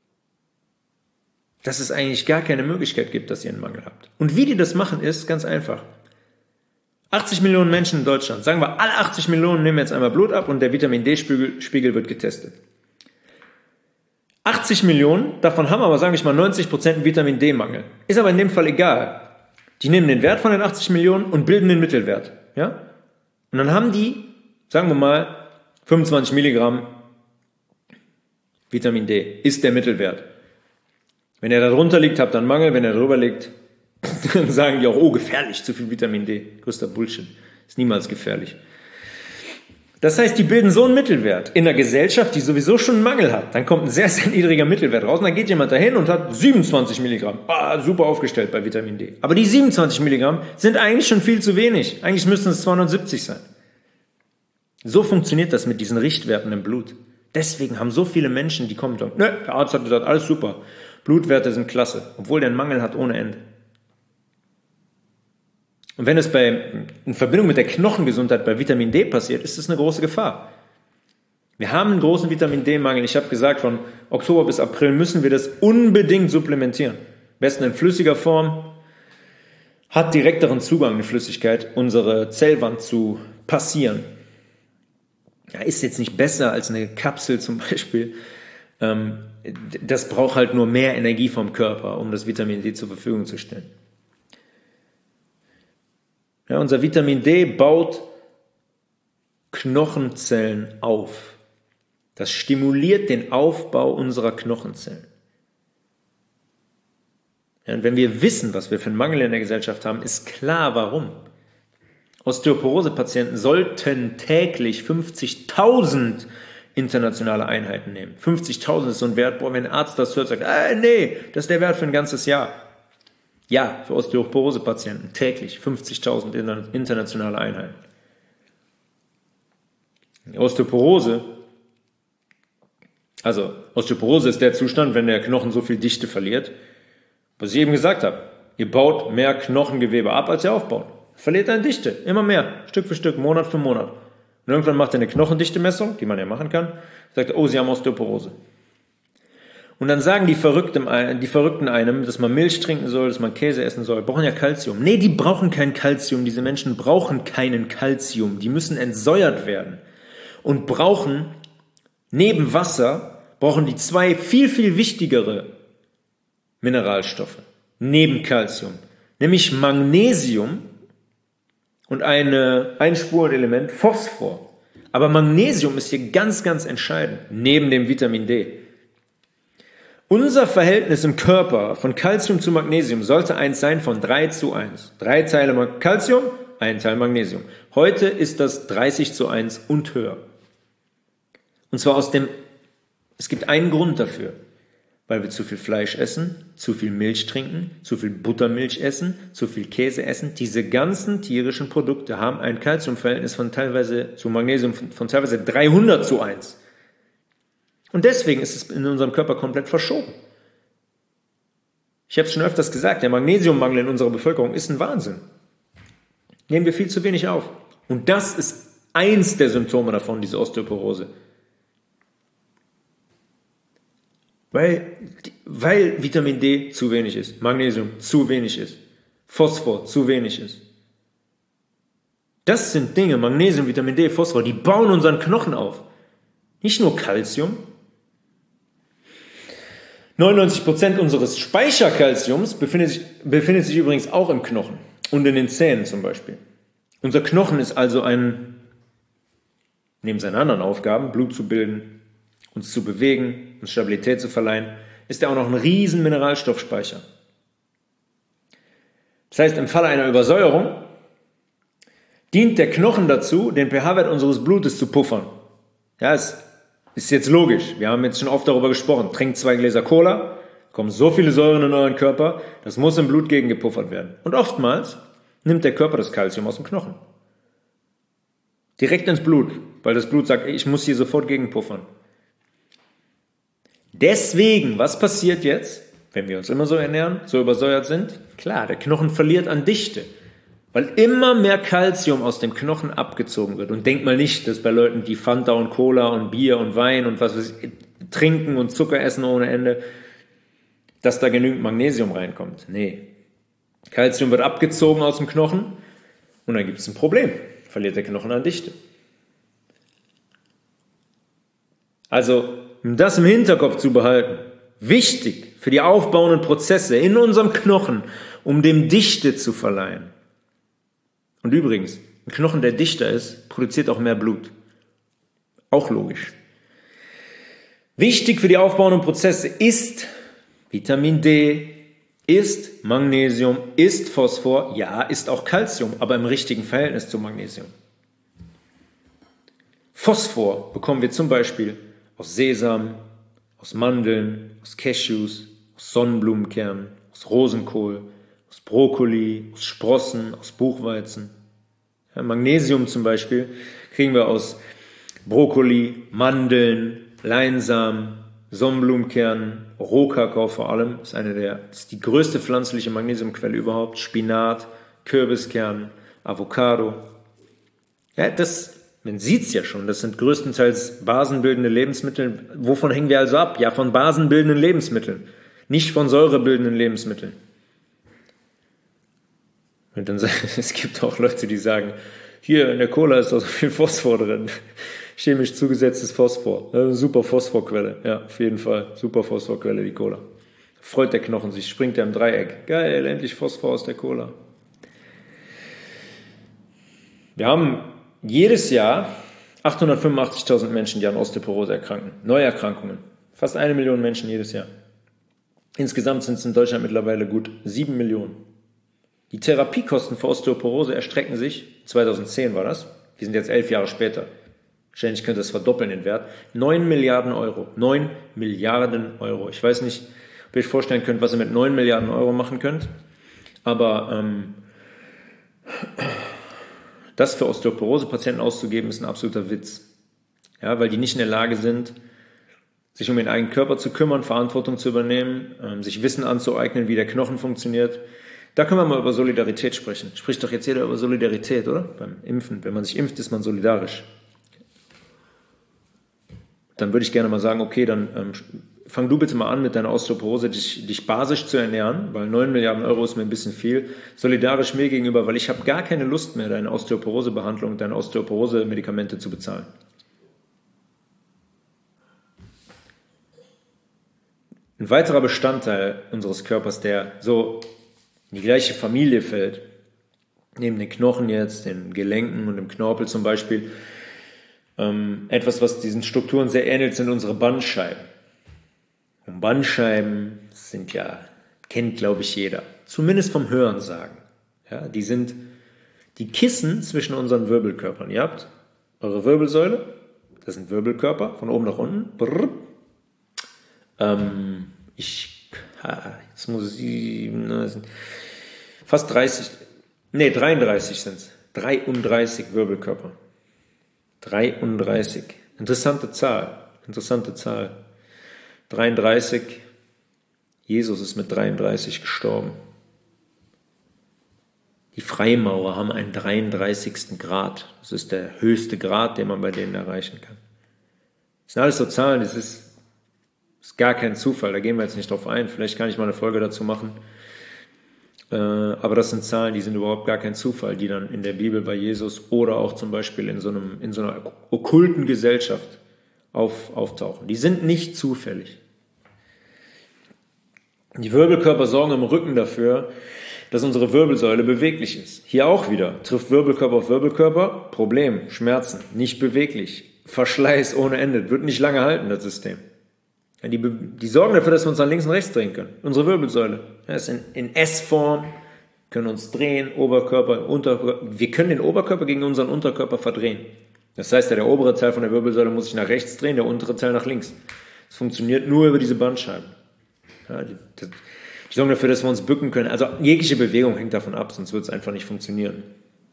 dass es eigentlich gar keine Möglichkeit gibt, dass ihr einen Mangel habt. Und wie die das machen, ist ganz einfach. achtzig Millionen Menschen in Deutschland, sagen wir, alle achtzig Millionen nehmen jetzt einmal Blut ab und der Vitamin D-Spiegel Spiegel wird getestet. achtzig Millionen, davon haben aber, sagen wir mal, neunzig Prozent einen Vitamin D-Mangel. Ist aber in dem Fall egal. Die nehmen den Wert von den achtzig Millionen und bilden den Mittelwert. Ja? Und dann haben die, sagen wir mal, fünfundzwanzig Milligramm Vitamin D ist der Mittelwert. Wenn er da drunter liegt, habt ihr einen Mangel. Wenn er drüber liegt, dann sagen die auch, oh, gefährlich, zu viel Vitamin D. Größter Bullshit. Ist niemals gefährlich. Das heißt, die bilden so einen Mittelwert in einer Gesellschaft, die sowieso schon einen Mangel hat. Dann kommt ein sehr, sehr niedriger Mittelwert raus und dann geht jemand dahin und hat siebenundzwanzig Milligramm. Ah, super aufgestellt bei Vitamin D. Aber die siebenundzwanzig Milligramm sind eigentlich schon viel zu wenig. Eigentlich müssten es zweihundertsiebzig sein. So funktioniert das mit diesen Richtwerten im Blut. Deswegen haben so viele Menschen, die kommen und sagen, ne, der Arzt hat gesagt, alles super. Blutwerte sind klasse, obwohl der einen Mangel hat ohne Ende. Und wenn es bei, in Verbindung mit der Knochengesundheit bei Vitamin D passiert, ist es eine große Gefahr. Wir haben einen großen Vitamin D-Mangel. Ich habe gesagt, von Oktober bis April müssen wir das unbedingt supplementieren. Am besten in flüssiger Form. Hat direkteren Zugang, eine Flüssigkeit, unsere Zellwand zu passieren. Ja, ist jetzt nicht besser als eine Kapsel zum Beispiel. Das braucht halt nur mehr Energie vom Körper, um das Vitamin D zur Verfügung zu stellen. Ja, unser Vitamin D baut Knochenzellen auf. Das stimuliert den Aufbau unserer Knochenzellen. Ja, und wenn wir wissen, was wir für einen Mangel in der Gesellschaft haben, ist klar, warum. Osteoporose-Patienten sollten täglich fünfzigtausend internationale Einheiten nehmen. fünfzigtausend ist so ein Wert, boah, wenn ein Arzt das hört, sagt, äh, nee, das ist der Wert für ein ganzes Jahr. Ja, für Osteoporose-Patienten täglich fünfzigtausend internationale Einheiten. Osteoporose, also Osteoporose ist der Zustand, wenn der Knochen so viel Dichte verliert, was ich eben gesagt habe. Ihr baut mehr Knochengewebe ab, als ihr aufbaut. Verliert an Dichte, immer mehr, Stück für Stück, Monat für Monat. Und irgendwann macht er eine Knochendichte-Messung, die man ja machen kann, sagt, oh, Sie haben Osteoporose. Und dann sagen die Verrückten, die Verrückten einem, dass man Milch trinken soll, dass man Käse essen soll, brauchen ja Kalzium. Nee, die brauchen kein Kalzium, diese Menschen brauchen keinen Kalzium, die müssen entsäuert werden. Und brauchen, neben Wasser, brauchen die zwei viel, viel wichtigere Mineralstoffe, neben Kalzium, nämlich Magnesium und eine, ein Spurenelement, Phosphor. Aber Magnesium ist hier ganz, ganz entscheidend, neben dem Vitamin D. Unser Verhältnis im Körper von Calcium zu Magnesium sollte eins sein von drei zu eins. Drei Teile Calcium, ein Teil Magnesium. Heute ist das dreißig zu eins und höher. Und zwar aus dem, es gibt einen Grund dafür. Weil wir zu viel Fleisch essen, zu viel Milch trinken, zu viel Buttermilch essen, zu viel Käse essen. Diese ganzen tierischen Produkte haben ein Calciumverhältnis von teilweise zu Magnesium von, von teilweise dreihundert zu eins. Und deswegen ist es in unserem Körper komplett verschoben. Ich habe es schon öfters gesagt, der Magnesiummangel in unserer Bevölkerung ist ein Wahnsinn. Nehmen wir viel zu wenig auf. Und das ist eins der Symptome davon, diese Osteoporose. Weil, weil Vitamin D zu wenig ist, Magnesium zu wenig ist, Phosphor zu wenig ist. Das sind Dinge, Magnesium, Vitamin D, Phosphor, die bauen unseren Knochen auf. Nicht nur Calcium. neunundneunzig Prozent unseres Speicherkalziums befindet sich, befindet sich übrigens auch im Knochen und in den Zähnen zum Beispiel. Unser Knochen ist also ein, neben seinen anderen Aufgaben, Blut zu bilden, uns zu bewegen, uns Stabilität zu verleihen, ist er auch noch ein riesen Mineralstoffspeicher. Das heißt, im Falle einer Übersäuerung dient der Knochen dazu, den pH-Wert unseres Blutes zu puffern. Ja, es ist jetzt logisch. Wir haben jetzt schon oft darüber gesprochen. Trinkt zwei Gläser Cola, kommen so viele Säuren in euren Körper, das muss im Blut gegengepuffert werden. Und oftmals nimmt der Körper das Calcium aus dem Knochen. Direkt ins Blut, weil das Blut sagt, ich muss hier sofort gegenpuffern. Deswegen, was passiert jetzt, wenn wir uns immer so ernähren, so übersäuert sind? Klar, der Knochen verliert an Dichte, weil immer mehr Calcium aus dem Knochen abgezogen wird. Und denk mal nicht, dass bei Leuten, die Fanta und Cola und Bier und Wein und was weiß ich, trinken und Zucker essen ohne Ende, dass da genügend Magnesium reinkommt. Nee, Calcium wird abgezogen aus dem Knochen und dann gibt es ein Problem. Verliert der Knochen an Dichte. Also, um das im Hinterkopf zu behalten, wichtig für die aufbauenden Prozesse in unserem Knochen, um dem Dichte zu verleihen. Und übrigens, ein Knochen, der dichter ist, produziert auch mehr Blut. Auch logisch. Wichtig für die aufbauenden Prozesse ist Vitamin D, ist Magnesium, ist Phosphor, ja, ist auch Calcium, aber im richtigen Verhältnis zu Magnesium. Phosphor bekommen wir zum Beispiel aus Sesam, aus Mandeln, aus Cashews, aus Sonnenblumenkernen, aus Rosenkohl, aus Brokkoli, aus Sprossen, aus Buchweizen. Ja, Magnesium zum Beispiel kriegen wir aus Brokkoli, Mandeln, Leinsamen, Sonnenblumenkernen, Rohkakao vor allem, ist eine der, ist die größte pflanzliche Magnesiumquelle überhaupt, Spinat, Kürbiskern, Avocado. Ja, das Man sieht es ja schon, das sind größtenteils basenbildende Lebensmittel. Wovon hängen wir also ab? Ja, von basenbildenden Lebensmitteln, nicht von säurebildenden Lebensmitteln. Und dann, es gibt auch Leute, die sagen, hier in der Cola ist doch so viel Phosphor drin. Chemisch zugesetztes Phosphor. Super Phosphorquelle, ja, auf jeden Fall. Super Phosphorquelle, die Cola. Freut der Knochen sich, springt er im Dreieck. Geil, endlich Phosphor aus der Cola. Wir haben jedes Jahr achthundertfünfundachtzigtausend Menschen, die an Osteoporose erkranken. Neuerkrankungen. Fast eine Million Menschen jedes Jahr. Insgesamt sind es in Deutschland mittlerweile gut sieben Millionen. Die Therapiekosten für Osteoporose erstrecken sich, zweitausendzehn war das, wir sind jetzt elf Jahre später, Wahrscheinlich könnte das verdoppeln den Wert. neun Milliarden Euro. neun Milliarden Euro. Ich weiß nicht, ob ihr euch vorstellen könnt, was ihr mit neun Milliarden Euro machen könnt. Aber ähm, das für Osteoporose-Patienten auszugeben, ist ein absoluter Witz. Ja, weil die nicht in der Lage sind, sich um ihren eigenen Körper zu kümmern, Verantwortung zu übernehmen, ähm, sich Wissen anzueignen, wie der Knochen funktioniert. Da können wir mal über Solidarität sprechen. Spricht doch jetzt jeder über Solidarität, oder? Beim Impfen. Wenn man sich impft, ist man solidarisch. Dann würde ich gerne mal sagen, okay, dann ähm, fang du bitte mal an mit deiner Osteoporose, dich, dich basisch zu ernähren, weil neun Milliarden Euro ist mir ein bisschen viel. Solidarisch mir gegenüber, weil ich habe gar keine Lust mehr, deine Osteoporose-Behandlung, deine Osteoporose-Medikamente zu bezahlen. Ein weiterer Bestandteil unseres Körpers, der so in die gleiche Familie fällt, neben den Knochen jetzt, den Gelenken und dem Knorpel zum Beispiel, ähm, etwas, was diesen Strukturen sehr ähnelt, sind unsere Bandscheiben. Und Bandscheiben sind ja, kennt glaube ich jeder, zumindest vom Hörensagen. Ja, die sind die Kissen zwischen unseren Wirbelkörpern. Ihr habt eure Wirbelsäule, das sind Wirbelkörper, von oben nach unten. Brrr. Ähm, ich, jetzt muss ich, fast dreißig, nee, dreiunddreißig sind es. dreiunddreißig Wirbelkörper. dreiunddreißig. Interessante Zahl. Interessante Zahl. dreiunddreißig. Jesus ist mit dreiunddreißig gestorben. Die Freimaurer haben einen dreiunddreißigsten Grad. Das ist der höchste Grad, den man bei denen erreichen kann. Das sind alles so Zahlen, das ist Das ist gar kein Zufall, da gehen wir jetzt nicht drauf ein. Vielleicht kann ich mal eine Folge dazu machen. Äh, aber das sind Zahlen, die sind überhaupt gar kein Zufall, die dann in der Bibel bei Jesus oder auch zum Beispiel in so, einem, in so einer okkulten Gesellschaft auf, auftauchen. Die sind nicht zufällig. Die Wirbelkörper sorgen im Rücken dafür, dass unsere Wirbelsäule beweglich ist. Hier auch wieder, trifft Wirbelkörper auf Wirbelkörper, Problem, Schmerzen, nicht beweglich, Verschleiß ohne Ende, wird nicht lange halten, das System. Die, die sorgen dafür, dass wir uns nach links und rechts drehen können. Unsere Wirbelsäule. Das ist in, in S-Form, können uns drehen, Oberkörper, Unterkörper. Wir können den Oberkörper gegen unseren Unterkörper verdrehen. Das heißt, ja, der obere Teil von der Wirbelsäule muss sich nach rechts drehen, der untere Teil nach links. Das funktioniert nur über diese Bandscheiben. Ja, die, die, die sorgen dafür, dass wir uns bücken können. Also jegliche Bewegung hängt davon ab, sonst wird es einfach nicht funktionieren.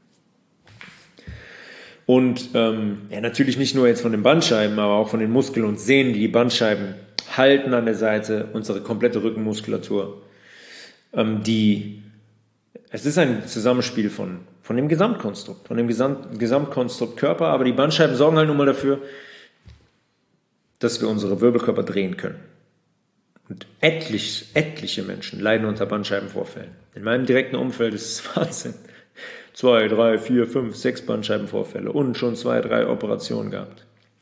Und ähm, ja, natürlich nicht nur jetzt von den Bandscheiben, aber auch von den Muskeln und Sehnen, die die Bandscheiben halten an der Seite, unsere komplette Rückenmuskulatur. Ähm, die, es ist ein Zusammenspiel von, von dem Gesamtkonstrukt, von dem Gesamt, Gesamtkonstrukt Körper, aber die Bandscheiben sorgen halt nun mal dafür, dass wir unsere Wirbelkörper drehen können. Und etlich, etliche Menschen leiden unter Bandscheibenvorfällen. In meinem direkten Umfeld ist es Wahnsinn. Zwei, drei, vier, fünf, sechs Bandscheibenvorfälle und schon zwei, drei Operationen gehabt.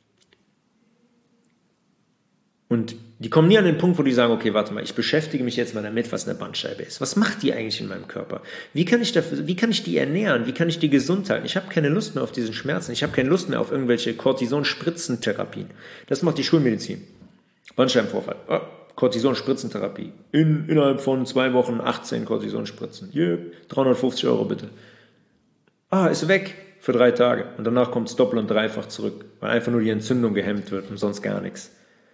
Und die kommen nie an den Punkt, wo die sagen, okay, warte mal, ich beschäftige mich jetzt mal damit, was eine Bandscheibe ist. Was macht die eigentlich in meinem Körper? Wie kann ich dafür, wie kann ich die ernähren? Wie kann ich die gesund halten? Ich habe keine Lust mehr auf diesen Schmerzen. Ich habe keine Lust mehr auf irgendwelche Cortison-Spritzentherapien. Das macht die Schulmedizin. Bandscheibenvorfall. Oh, Cortison-Spritzentherapie. In, innerhalb von zwei Wochen achtzehn Cortison-Spritzen. Yeah, dreihundertfünfzig Euro bitte. Ah, ist weg für drei Tage. Und danach kommt es doppelt und dreifach zurück, weil einfach nur die Entzündung gehemmt wird und sonst gar nichts.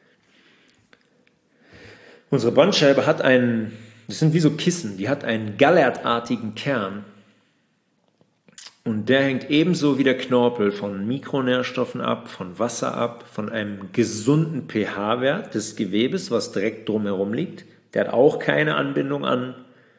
Unsere Bandscheibe hat einen, das sind wie so Kissen, die hat einen gallertartigen Kern. Und der hängt ebenso wie der Knorpel von Mikronährstoffen ab, von Wasser ab, von einem gesunden pH-Wert des Gewebes, was direkt drumherum liegt. Der hat auch keine Anbindung an,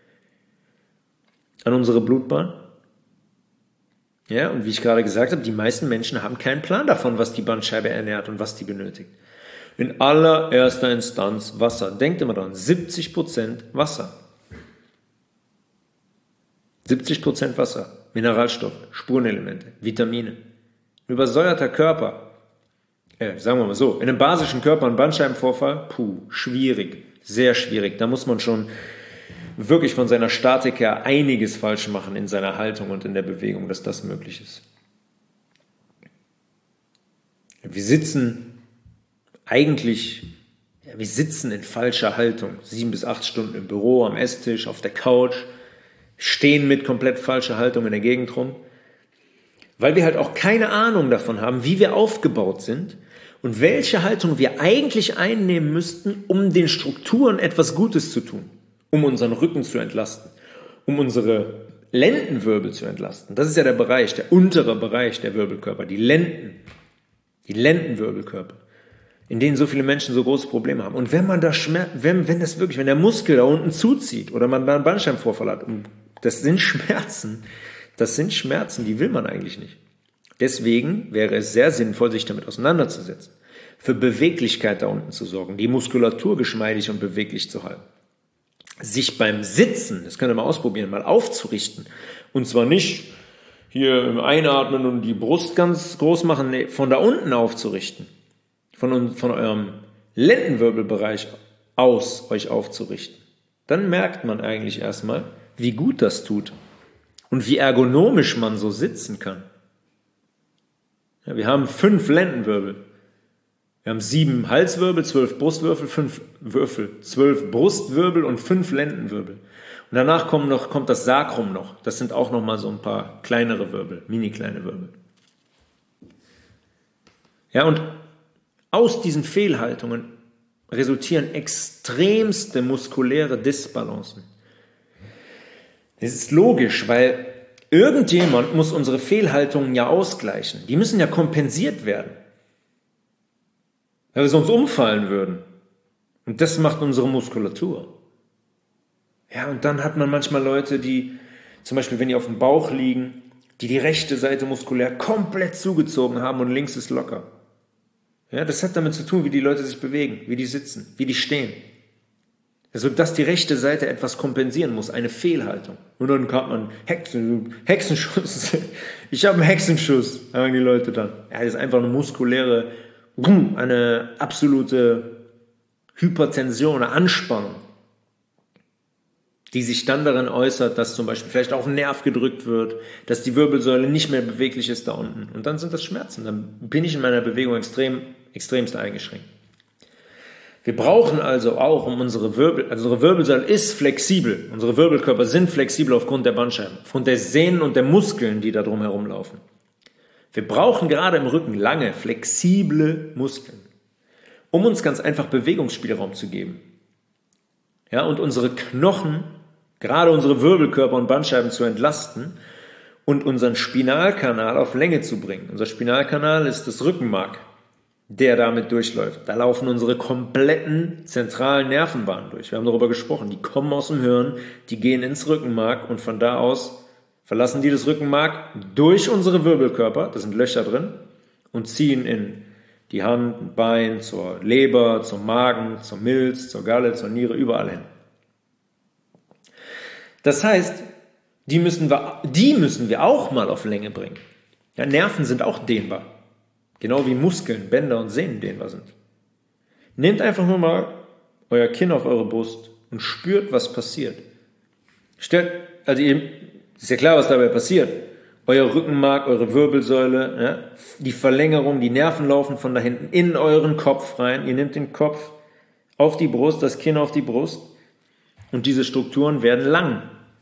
an unsere Blutbahn. Ja, und wie ich gerade gesagt habe, die meisten Menschen haben keinen Plan davon, was die Bandscheibe ernährt und was die benötigt. In allererster Instanz Wasser. Denkt immer dran, siebzig Prozent Wasser. siebzig Prozent Wasser, Mineralstoffe, Spurenelemente, Vitamine. Übersäuerter Körper, äh, sagen wir mal so, in einem basischen Körper ein Bandscheibenvorfall, puh, schwierig, sehr schwierig. Da muss man schon wirklich von seiner Statik her einiges falsch machen in seiner Haltung und in der Bewegung, dass das möglich ist. Wir sitzen eigentlich, ja, wir sitzen in falscher Haltung, sieben bis acht Stunden im Büro, am Esstisch, auf der Couch, stehen mit komplett falscher Haltung in der Gegend rum, weil wir halt auch keine Ahnung davon haben, wie wir aufgebaut sind und welche Haltung wir eigentlich einnehmen müssten, um den Strukturen etwas Gutes zu tun, um unseren Rücken zu entlasten, um unsere Lendenwirbel zu entlasten. Das ist ja der Bereich, der untere Bereich der Wirbelkörper, die Lenden, die Lendenwirbelkörper, in denen so viele Menschen so große Probleme haben. Und wenn man da Schmerz, wenn, wenn das wirklich, wenn der Muskel da unten zuzieht oder man da einen Bandscheibenvorfall hat, und das sind Schmerzen, das sind Schmerzen, die will man eigentlich nicht. Deswegen wäre es sehr sinnvoll, sich damit auseinanderzusetzen, für Beweglichkeit da unten zu sorgen, die Muskulatur geschmeidig und beweglich zu halten. Sich beim Sitzen, das könnt ihr mal ausprobieren, mal aufzurichten. Und zwar nicht hier im Einatmen und die Brust ganz groß machen, nee, von da unten aufzurichten. Von, von eurem Lendenwirbelbereich aus euch aufzurichten. Dann merkt man eigentlich erstmal, wie gut das tut und wie ergonomisch man so sitzen kann. Ja, wir haben fünf Lendenwirbel. Wir haben sieben Halswirbel, zwölf Brustwirbel, fünf Würfel, zwölf Brustwirbel und fünf Lendenwirbel. Und danach kommen noch, kommt das Sacrum noch. Das sind auch noch mal so ein paar kleinere Wirbel, mini kleine Wirbel. Ja, und aus diesen Fehlhaltungen resultieren extremste muskuläre Disbalancen. Das ist logisch, weil irgendjemand muss unsere Fehlhaltungen ja ausgleichen. Die müssen ja kompensiert werden. Weil wir sonst umfallen würden. Und das macht unsere Muskulatur. Ja, und dann hat man manchmal Leute, die, zum Beispiel wenn die auf dem Bauch liegen, die die rechte Seite muskulär komplett zugezogen haben und links ist locker. Ja, das hat damit zu tun, wie die Leute sich bewegen, wie die sitzen, wie die stehen. Also, dass die rechte Seite etwas kompensieren muss, eine Fehlhaltung. Und dann hat man Hexen, Hexenschuss. Ich habe einen Hexenschuss, sagen die Leute dann. Ja, das ist einfach eine muskuläre, eine absolute Hypertension, eine Anspannung, die sich dann darin äußert, dass zum Beispiel vielleicht auch ein Nerv gedrückt wird, dass die Wirbelsäule nicht mehr beweglich ist da unten. Und dann sind das Schmerzen. Dann bin ich in meiner Bewegung extrem, extremst eingeschränkt. Wir brauchen also auch, um unsere Wirbel, also unsere Wirbelsäule ist flexibel. Unsere Wirbelkörper sind flexibel aufgrund der Bandscheiben, aufgrund der Sehnen und der Muskeln, die da drum herum laufen. Wir brauchen gerade im Rücken lange, flexible Muskeln, um uns ganz einfach Bewegungsspielraum zu geben. Ja, und unsere Knochen, gerade unsere Wirbelkörper und Bandscheiben zu entlasten und unseren Spinalkanal auf Länge zu bringen. Unser Spinalkanal ist das Rückenmark, der damit durchläuft. Da laufen unsere kompletten zentralen Nervenbahnen durch. Wir haben darüber gesprochen. Die kommen aus dem Hirn, die gehen ins Rückenmark und von da aus verlassen die das Rückenmark durch unsere Wirbelkörper, da sind Löcher drin, und ziehen in die Hand, Bein, zur Leber, zum Magen, zur Milz, zur Galle, zur Niere, überall hin. Das heißt, die müssen wir, die müssen wir auch mal auf Länge bringen. Ja, Nerven sind auch dehnbar. Genau wie Muskeln, Bänder und Sehnen dehnbar sind. Nehmt einfach nur mal euer Kinn auf eure Brust und spürt, was passiert. Stellt, also ihr, ist ja klar, was dabei passiert. Euer Rückenmark, eure Wirbelsäule, ja, die Verlängerung, die Nerven laufen von da hinten in euren Kopf rein. Ihr nehmt den Kopf auf die Brust, das Kinn auf die Brust und diese Strukturen werden lang.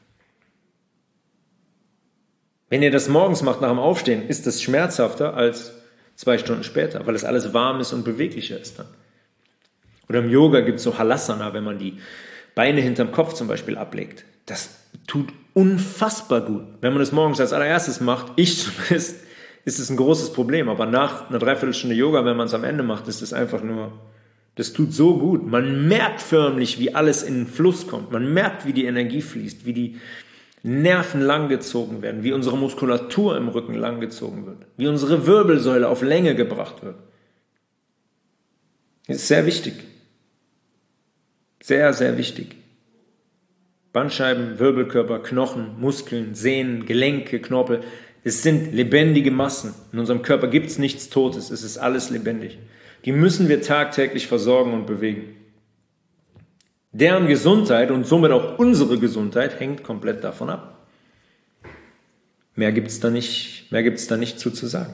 Wenn ihr das morgens macht nach dem Aufstehen, ist das schmerzhafter als zwei Stunden später, weil es alles warm ist und beweglicher ist dann. Oder im Yoga gibt es so Halasana, wenn man die Beine hinterm Kopf zum Beispiel ablegt. Das tut unfassbar gut. Wenn man das morgens als allererstes macht, ich zumindest, ist es ein großes Problem. Aber nach einer Dreiviertelstunde Yoga, wenn man es am Ende macht, ist es einfach nur, das tut so gut. Man merkt förmlich, wie alles in den Fluss kommt. Man merkt, wie die Energie fließt, wie die Nerven langgezogen werden, wie unsere Muskulatur im Rücken langgezogen wird, wie unsere Wirbelsäule auf Länge gebracht wird. Das ist sehr wichtig. Sehr, sehr wichtig. Bandscheiben, Wirbelkörper, Knochen, Muskeln, Sehnen, Gelenke, Knorpel, es sind lebendige Massen. In unserem Körper gibt es nichts Totes, es ist alles lebendig. Die müssen wir tagtäglich versorgen und bewegen. Deren Gesundheit und somit auch unsere Gesundheit hängt komplett davon ab. Mehr gibt es da nicht, mehr gibt's da nicht zu, zu sagen.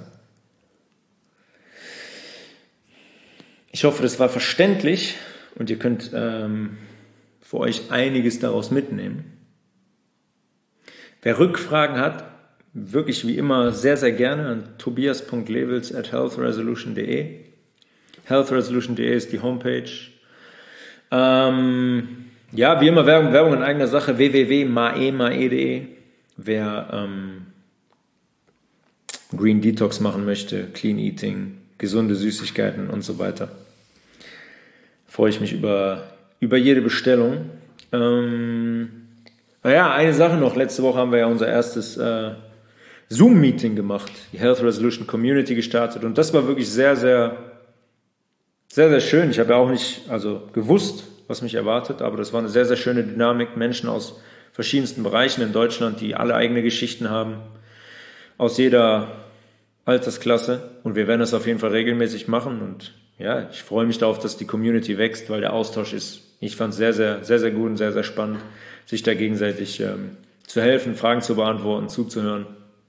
Ich hoffe, das war verständlich und ihr könnt ähm, für euch einiges daraus mitnehmen. Wer Rückfragen hat, wirklich wie immer sehr, sehr gerne an tobias punkt levels at healthresolution punkt de. healthresolution punkt de ist die Homepage. Ähm, ja, wie immer Werbung, Werbung in eigener Sache, w w w punkt mae punkt de. Wer ähm, Green Detox machen möchte, Clean Eating, gesunde Süßigkeiten und so weiter, freue ich mich über, über jede Bestellung. Ähm, naja, eine Sache noch. Letzte Woche haben wir ja unser erstes äh, Zoom-Meeting gemacht, die Health Resolution Community gestartet und das war wirklich sehr, sehr, sehr, sehr schön. Ich habe ja auch nicht also gewusst, was mich erwartet, aber das war eine sehr, sehr schöne Dynamik. Menschen aus verschiedensten Bereichen in Deutschland, die alle eigene Geschichten haben, aus jeder Altersklasse und wir werden das auf jeden Fall regelmäßig machen und ja, ich freue mich darauf, dass die Community wächst, weil der Austausch ist, ich fand es sehr, sehr, sehr, sehr gut und sehr, sehr spannend, sich da gegenseitig ähm, zu helfen, Fragen zu beantworten, zuzuhören.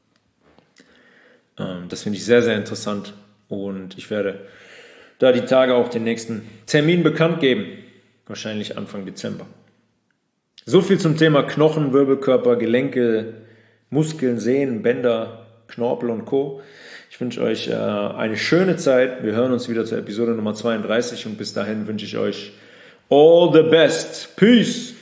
Ähm, das finde ich sehr, sehr interessant und ich werde da die Tage auch den nächsten Termin bekannt geben, wahrscheinlich Anfang Dezember. So viel zum Thema Knochen, Wirbelkörper, Gelenke, Muskeln, Sehnen, Bänder, Knorpel und Co. Ich wünsche euch äh, eine schöne Zeit. Wir hören uns wieder zur Episode Nummer zweiunddreißig und bis dahin wünsche ich euch all the best. Peace!